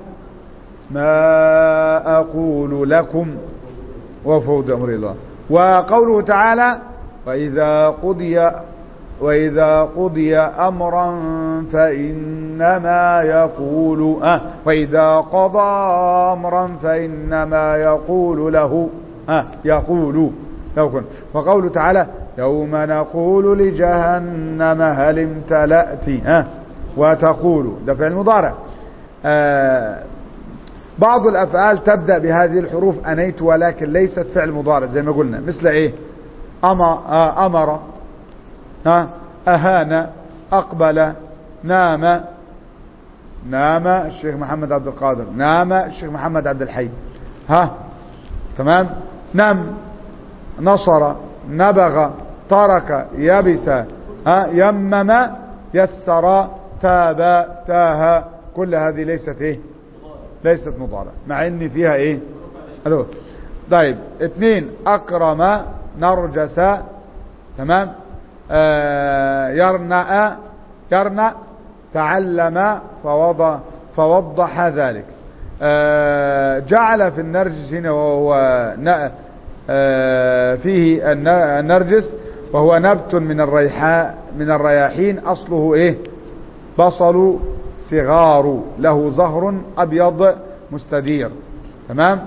ما أقول لكم وفوض أمر الله. وقوله تعالى وإذا قضي وإذا قضي أمرا فإنما يقول آه وإذا قضى أمرا فإنما يقول له آه يقول لو كن. وقوله تعالى يوم نقول لجهنم هل امتلأت آه وتقول ده فعل مضارع. آه بعض الأفعال تبدأ بهذه الحروف أنيت ولكن ليست فعل مضارع زي ما قلنا، مثل إيه أمر أمر ها أهان أقبل نام نام الشيخ محمد عبد القادر نام الشيخ محمد عبد الحي ها تمام. نم نصر نبغ ترك يبس ها يمم يسر تاب تاه. كل هذه ليست ايه ليست مضارع مع ان فيها ايه الو. طيب اثنين اكرم نرجس. تمام. آه يرنأ يرنأ تعلم فوضح فوضح ذلك. آه جعل في النرجس هنا وهو آه فيه النرجس وهو نبت من الريحاء من الرياحين أصله إيه بصل صغار له زهر أبيض مستدير. تمام.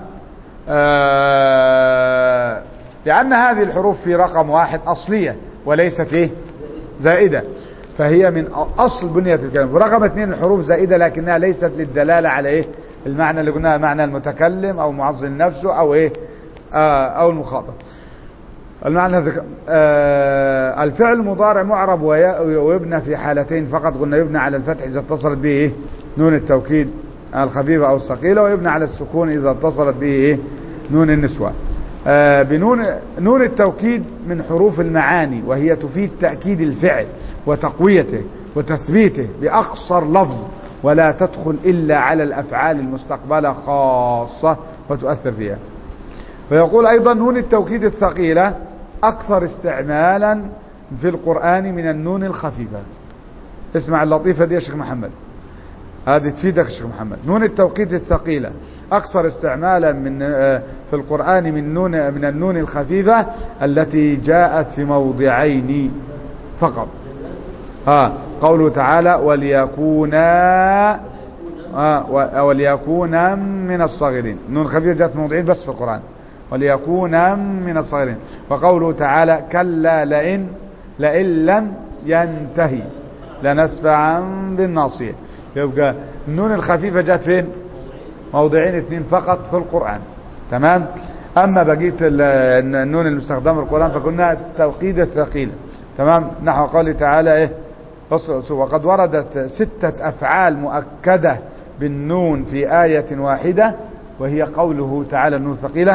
آه لأن هذه الحروف في رقم واحد أصلية وليست إيه زائدة، فهي من أصل بنية الكلام. ورقم اثنين الحروف زائدة لكنها ليست للدلالة على إيه المعنى اللي قلناه، معنى المتكلم أو معظم نفسه أو إيه آه أو المخاطب. المعنى ذك... آه الفعل المضارع معرب ويبنى في حالتين فقط. قلنا يبنى على الفتح إذا اتصلت به إيه نون التوكيد الخفيفة أو الثقيلة، ويبنى على السكون إذا اتصلت به إيه نون النسوة. آه بنون نون التوكيد من حروف المعاني، وهي تفيد تأكيد الفعل وتقويته وتثبيته بأقصر لفظ، ولا تدخل إلا على الأفعال المستقبلة خاصة وتؤثر فيها. ويقول أيضا نون التوكيد الثقيلة أكثر استعمالا في القرآن من النون الخفيفة. اسمع اللطيفة دي يا شيخ محمد، هذه تفيدك يا شيخ محمد. نون التوكيد الثقيلة أكثر استعمالا من في القرآن من نون من النون الخفيفة التي جاءت في موضعين فقط. ها قوله تعالى وليكونا آه وليكونا من الصاغرين. النون الخفيفة جاءت في موضعين بس في القرآن، وليكونا من الصاغرين. وقوله تعالى كلا لئن لئن لم ينتهي لنسفعا بالناصية. يبقى النون الخفيفة جاءت فين؟ موضعين اثنين فقط في القرآن. تمام. أما بقية النون المستخدمة في القرآن فكنا التوكيد الثقيلة. تمام. نحو قوله تعالى إيه وقد وردت ستة أفعال مؤكدة بالنون في آية واحدة، وهي قوله تعالى النون الثقيلة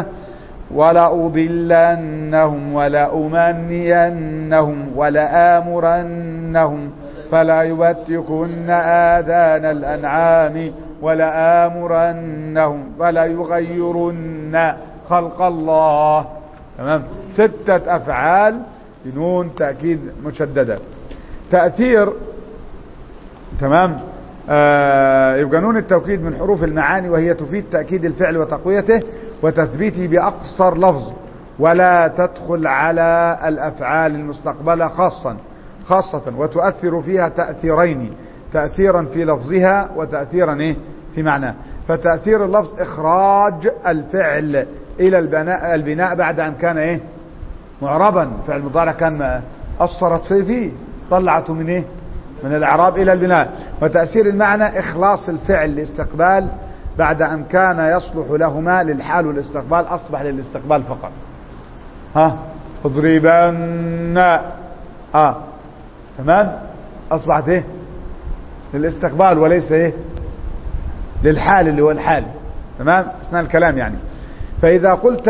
ولأضلنهم ولأمنينهم ولآمرنهم فلا يبتكن آذان الأنعام ولآمرنهم فلا يغيرن خلق الله. تمام. ستة أفعال بنون تأكيد مشددة. تأثير. تمام. آه يبقى نون التوكيد من حروف المعاني، وهي تفيد تأكيد الفعل وتقويته وتثبيته بأقصر لفظ، ولا تدخل على الأفعال المستقبلة خاصة خاصة وتؤثر فيها تأثيرين، تأثيرا في لفظها وتأثيرا إيه في معناه. فتأثير اللفظ إخراج الفعل إلى البناء البناء بعد أن كان إيه معربا. فعل مضارع كان أثرت فيه, فيه طلعته من إيه من الإعراب إلى البناء. وتأثير المعنى إخلاص الفعل لاستقبال بعد أن كان يصلح لهما للحال والاستقبال، أصبح للاستقبال فقط. ها اضربن اه تمام. أصبحت إيه للاستقبال وليس إيه للحال اللي هو الحال. تمام. أثناء الكلام يعني. فإذا قلت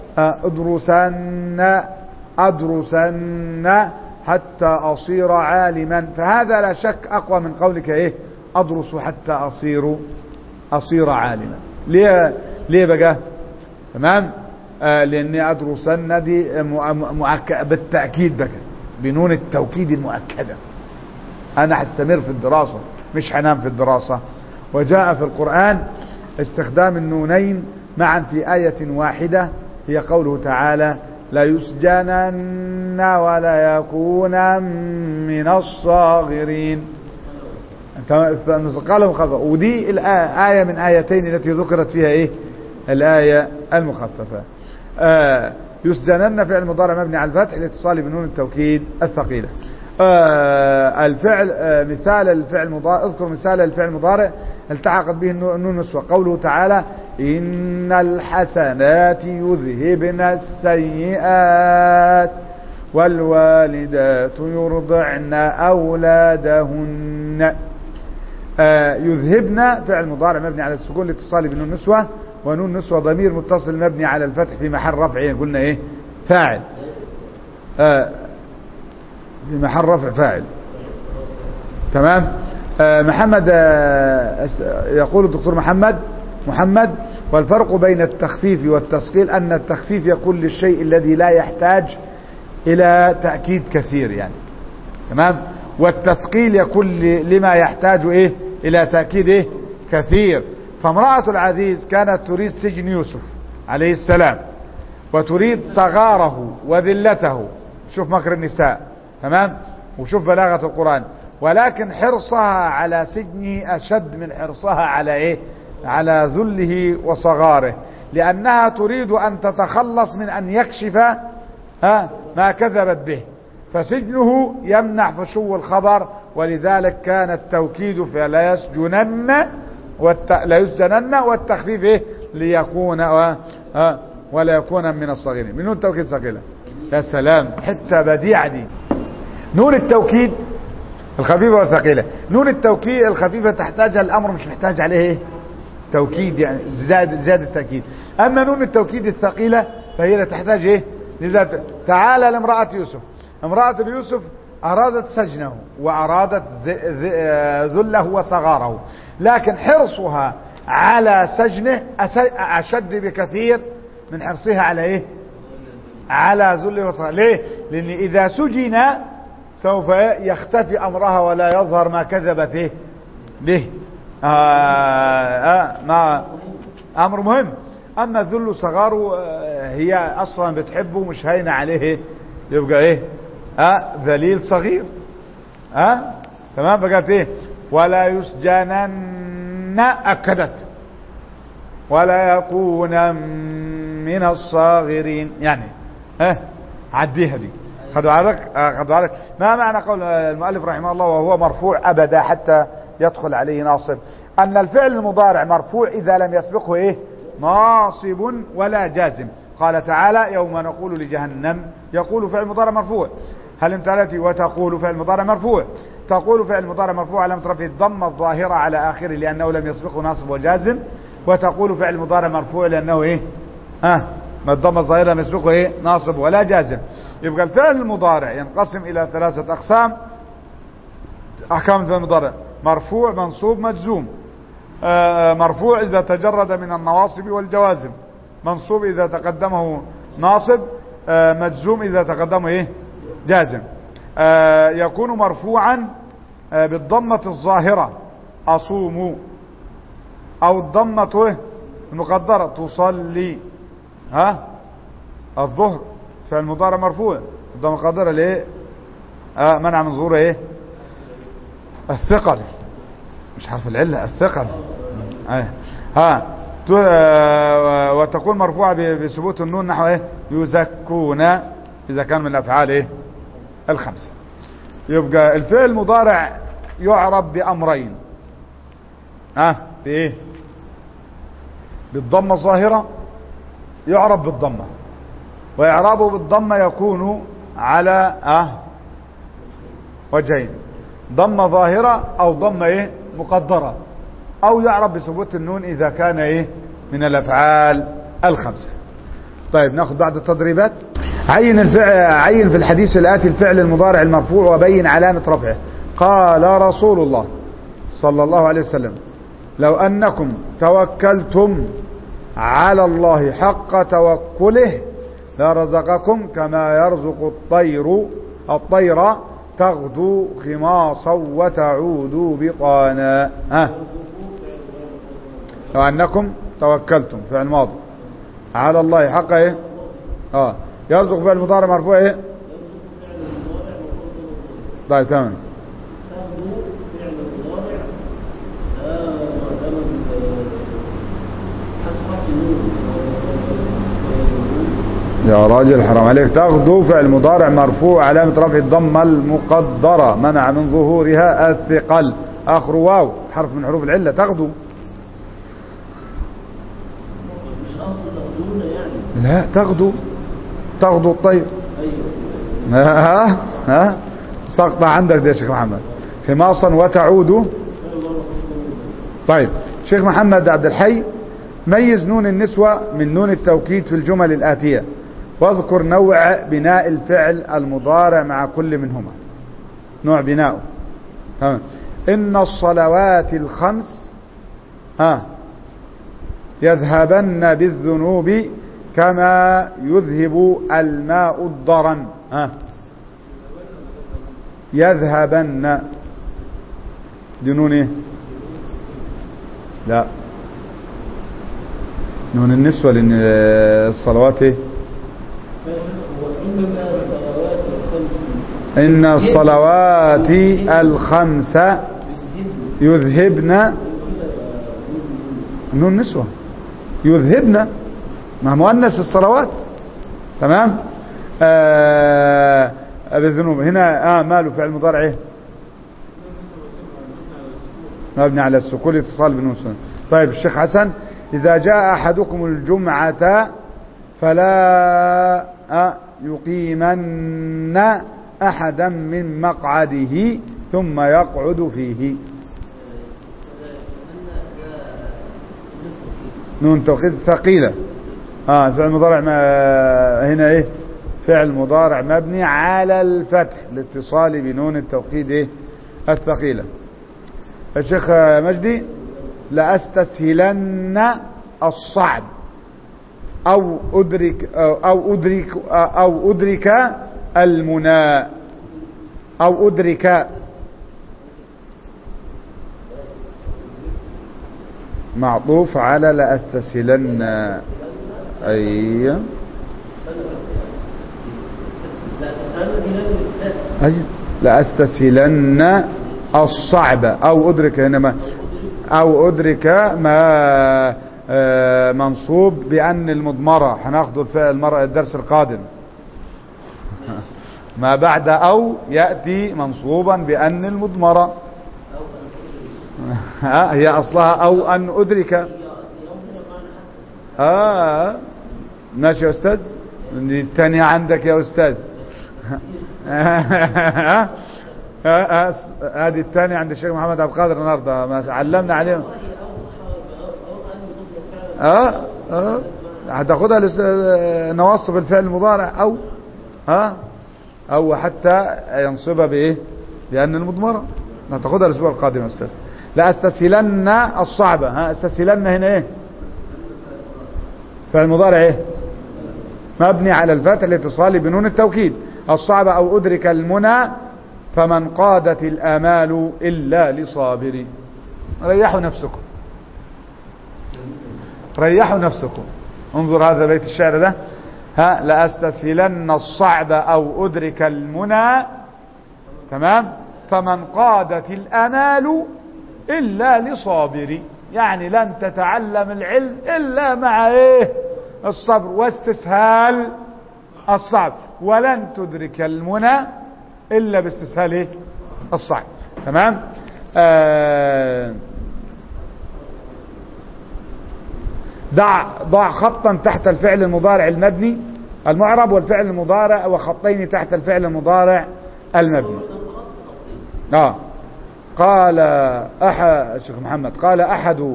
ادرسن ادرسن حتى أصير عالما، فهذا لا شك أقوى من قولك إيه أدرس حتى أصير أصير عالما. ليه ليه بقى؟ تمام. آه لأني أدرسن دي مؤكد بالتأكيد بقى بنون التوكيد المؤكدة. أنا هستمر في الدراسة مش هنام في الدراسة. وجاء في القرآن استخدام النونين معا في آية واحدة، هي قوله تعالى لا يسجنن ولا يكون من الصاغرين. قالوا مخففة، ودي الآية من آيتين التي ذكرت فيها إيه الآية المخففة. آه يسجنن فعل مضارع مبني على الفتح لاتصال بنون التوكيد الثقيلة. آه الفعل آه مثال الفعل المضارع، اذكر مثال الفعل المضارع التحقت به النون النسوة. قوله تعالى إن الحسنات يذهبن السيئات والوالدات يرضعن أولادهن. آه يذهبن فعل مضارع مبني على السكون لاتصال بنون النسوة، ونون النسوة ضمير متصل مبني على الفتح في محل رفع قلنا ايه فاعل. آه في محل رفع فاعل. تمام. آه محمد آه يقول الدكتور محمد محمد والفرق بين التخفيف والتثقيل أن التخفيف يكون للشيء الذي لا يحتاج إلى تأكيد كثير يعني. تمام. والتثقيل يكون لما يحتاج إيه إلى تأكيد إيه كثير. فامرأة العزيز كانت تريد سجن يوسف عليه السلام، وتريد صغاره وذلته، شوف مكر النساء، تمام، وشوف بلاغة القرآن. ولكن حرصها على سجنه أشد من حرصها على إيه؟ على ذله وصغاره، لأنها تريد أن تتخلص من أن يكشف ها ما كذبت به، فسجنه يمنع فشو الخبر. ولذلك كان التوكيد فلا يسجنن والت... لا يسجنن، والتخفيف إيه؟ ليكون و... ها ولا يكون من الصغيرين. من نون التوكيد ثقيلة. يا سلام، حتى بديعة دي. نون التوكيد الخفيفة والثقيلة. نون التوكيد الخفيفة تحتاجها الأمر، مش محتاج عليه إيه؟ توكيد، يعني زاد زاد التأكيد. أما نون التوكيد الثقيلة فهي لا تحتاج إيه؟ لذات. تعالى لامرأة يوسف. امرأة يوسف أرادت سجنه وأرادت ذله وصغاره، لكن حرصها على سجنه أشد بكثير من حرصها على إيه؟ على ذله وصغاره. ليه؟ لأن إذا سجن سوف يختفي أمرها ولا يظهر ما كذبت إيه؟ به. آه آه ما أمر مهم. أما الذل صغاره هي أصلا بتحبه، مش هين عليه يبقى إيه؟ آه ذليل صغير. آه تمام. بقت إيه؟ ولا يسجنن، أكدت، ولا يكون من الصاغرين، يعني ها آه عديها دي. خدوا عليك آه خدوا عليك ما معنى قول المؤلف رحمه الله وهو مرفوع أبدا حتى يدخل عليه ناصب؟ أن الفعل المضارع مرفوع إذا لم يسبقه إيه؟ ناصب ولا جازم. قال تعالى يوم نقول لجهنم، يقول فعل مضارع مرفوع. هل امتلأت؟ وتقول فعل مضارع مرفوع. تقول فعل مضارع مرفوع علامة رفعه الضمة الظاهرة على آخره لأنه لم يسبقه ناصب وجازم. وتقول فعل مضارع مرفوع لأنه إيه؟ ها ما الضمة الظاهرة لم يسبقه إيه؟ ناصب ولا جازم. يبقى الفعل المضارع ينقسم إلى ثلاثة أقسام. أحكام الفعل المضارع: مرفوع، منصوب، مجزوم. آه مرفوع إذا تجرد من النواصب والجوازم، منصوب إذا تقدمه ناصب، آه مجزوم إذا تقدمه إيه؟ جازم. آه يكون مرفوعا آه بالضمة الظاهرة أصوم، أو الضمة المقدرة تصلي. ها الظهر فعل مضارع مرفوع، الضمة المقدرة ليه؟ آه منع من ظهوره إيه؟ الثقل، مش حرف العلة، الثقل. ها وتكون مرفوعة بثبوت النون نحو ايه؟ يزكون، اذا كان من الافعال ايه؟ الخمسة. يبقى الفعل المضارع يعرب بامرين. ها بايه؟ بالضمة الظاهرة، يعرب بالضمة، واعرابه بالضمة يكون على اه وجهين: ضمة ظاهرة او ضمة ايه؟ مقدرة، او يعرب بثبوت النون اذا كان ايه؟ من الافعال الخمسة. طيب ناخذ بعض التدريبات. عين الفعل، عين في الحديث الاتي الفعل المضارع المرفوع وبين علامة رفعه. قال رسول الله صلى الله عليه وسلم: لو انكم توكلتم على الله حق توكله لرزقكم كما يرزق الطير الطير تغدو خماصا وتعود بطانا. ها لو انكم توكلتم فعل ماضي على الله حق ايه؟ اه يرزق فعل مضارع مرفوع ايه؟ طيب تمام. يا راجل حرام عليك. تغدو فعل مضارع مرفوع علامة رفع الضمة المقدرة منع من ظهورها الثقل، آخر واو حرف من حروف العلة. تغدو لا تغدو، تغدو الطير. ها ها سقط عندك يا شيخ محمد. خماصا وتعود. طيب شيخ محمد عبد الحي، ميز نون النسوة من نون التوكيد في الجمل الآتية، واذكر نوع بناء الفعل المضارع مع كل منهما. نوع بناؤه تمام. إن الصلوات الخمس ها يذهبن بالذنوب كما يذهب الماء الضرن. ها يذهبن دي نون ايه؟ لا نون النسوة، لأن الصلوات ايه؟ وإنما الصلوات إن الصلوات الخمس يذهبن نون نسوة يذهبن مع مؤنث الصلوات. تمام. آه بالذنوب هنا. آه ماله فعل مضارع ايه؟ مبني على السكون اتصال بنون سنة. طيب الشيخ حسن إذا جاء أحدكم الجمعة فلا يقيمن أحدا من مقعده ثم يقعد فيه. نون توكيد ثقيلة. آه فعل مضارع هنا ايه؟ فعل مضارع مبني على الفتح لاتصال بنون التوكيد ايه؟ الثقيلة. الشيخ مجدي لأستسهلن الصعب أو أدرك أو أدرك أو أدرك المنى أو أدرك معطوف على لأستسهلن. أي أي لأستسهلن الصعب أو أدرك هنا أو أدرك ما منصوب بأن المضمرة. هناخده الفعل الدرس القادم. ما بعد أو يأتي منصوبا بأن المضمرة. هي أصلها أو أن أدرك. آه ماشي يا أستاذ. الثانية عندك يا أستاذ. هذه الثانية عند الشيخ محمد عبد القادر النهارده ما علمنا عليهم. اه اه هتاخدها نواصب الفعل المضارع او ها او حتى ينصبها بايه؟ لان المضمره. هتاخدها الاسبوع القادم يا استاذ. لا استسهلن الصعبه. ها استسهلن هنا ايه؟ فعل مضارع ايه؟ مبني على الفتح لاتصال بنون التوكيد. الصعبه او ادرك المنى فمن قادت الآمال إلا لصابر. ريحوا نفسكم ريحوا نفسكم. انظر هذا بيت الشعر ده. ها لأستسهلن الصعب أو أدرك المنى. تمام. فمن قادت الآمال إلا لصابر. يعني لن تتعلم العلم إلا مع إيه؟ الصبر واستسهال الصعب. ولن تدرك المنى إلا باستسهال إيه؟ الصعب. تمام. آه ضع ضع خطا تحت الفعل المضارع المبني المعرب والفعل المضارع وخطين تحت الفعل المضارع المبني. اه قال احد الشيخ محمد قال احد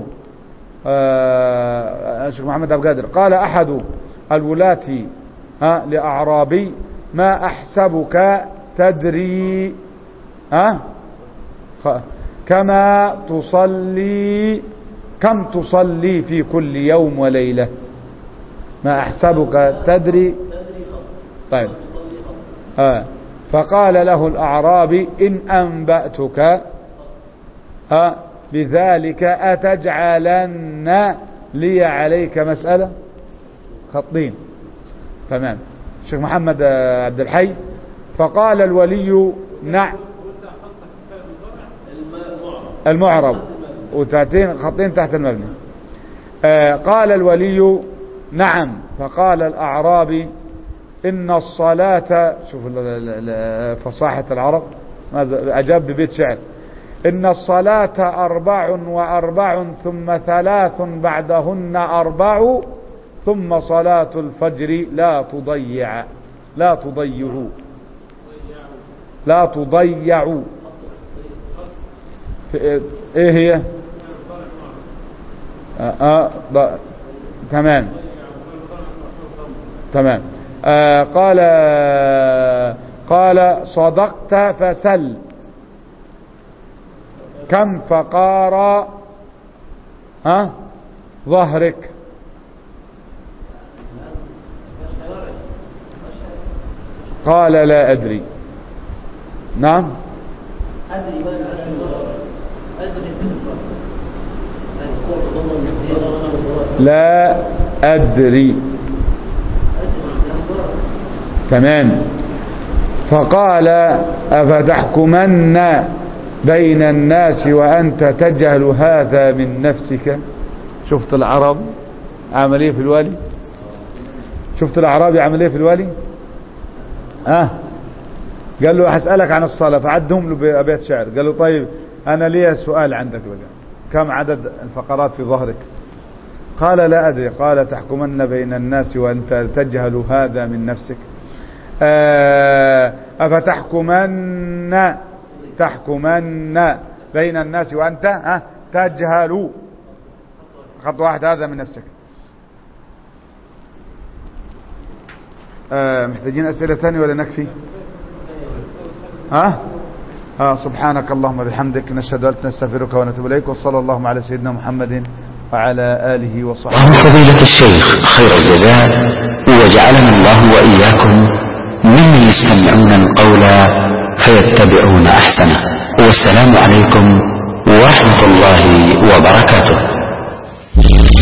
آه الشيخ محمد عبد القادر قال احد الولاة آه لاعرابي ما احسبك تدري ها أه؟ كما تصلي كم تصلي في كل يوم وليلة. ما أحسبك تدري. طيب آه. فقال له الأعرابي إن أنبأتك آه بذلك أتجعلن لي عليك مسألة. خطين. تمام. الشيخ محمد عبد الحي فقال الولي نعم المعرب وتحتين خطين تحت المبني. آه قال الولي نعم. فقال الأعرابي إن الصلاة. شوف فصاحة العرب ماذا أجاب ببيت شعر. إن الصلاة أربع وأربع ثم ثلاث بعدهن أربع ثم صلاة الفجر لا تضيع لا تضيعوا لا تضيعوا. ايه هي؟ آه آه تمام تمام. آه قال قال صدقت فسل كم فقار ها ظهرك. قال لا أدري. نعم لا أدري. تمام. فقال أفتحكمن بين الناس وأنت تجهل هذا من نفسك. شفت العرب عمل ايه في الوالي؟ شفت الأعرابي عمل ايه في الوالي؟ اه قال له هسألك عن الصلاة، فعدهم له بأبيات شعر. قال له طيب أنا لي سؤال عندك بقى، كم عدد الفقرات في ظهرك؟ قال لا أدري. قال تحكمن بين الناس وأنت تجهل هذا من نفسك. أفتحكمن تحكمن بين الناس وأنت أه تجهل، خط واحد، هذا من نفسك. أه محتاجين أسئلة ثانية ولا نكفي؟ ها أه؟ آه سبحانك اللهم بحمدك، نشهد أن لا نستغفرك ونتوب إليك، وصلى اللهم على سيدنا محمد وعلى آله وصحبه. فضيلة الشيخ خير الجزاء، وجعلنا الله وإياكم ممن يستمعون القول فيتبعون أحسنه. والسلام عليكم ورحمة الله وبركاته.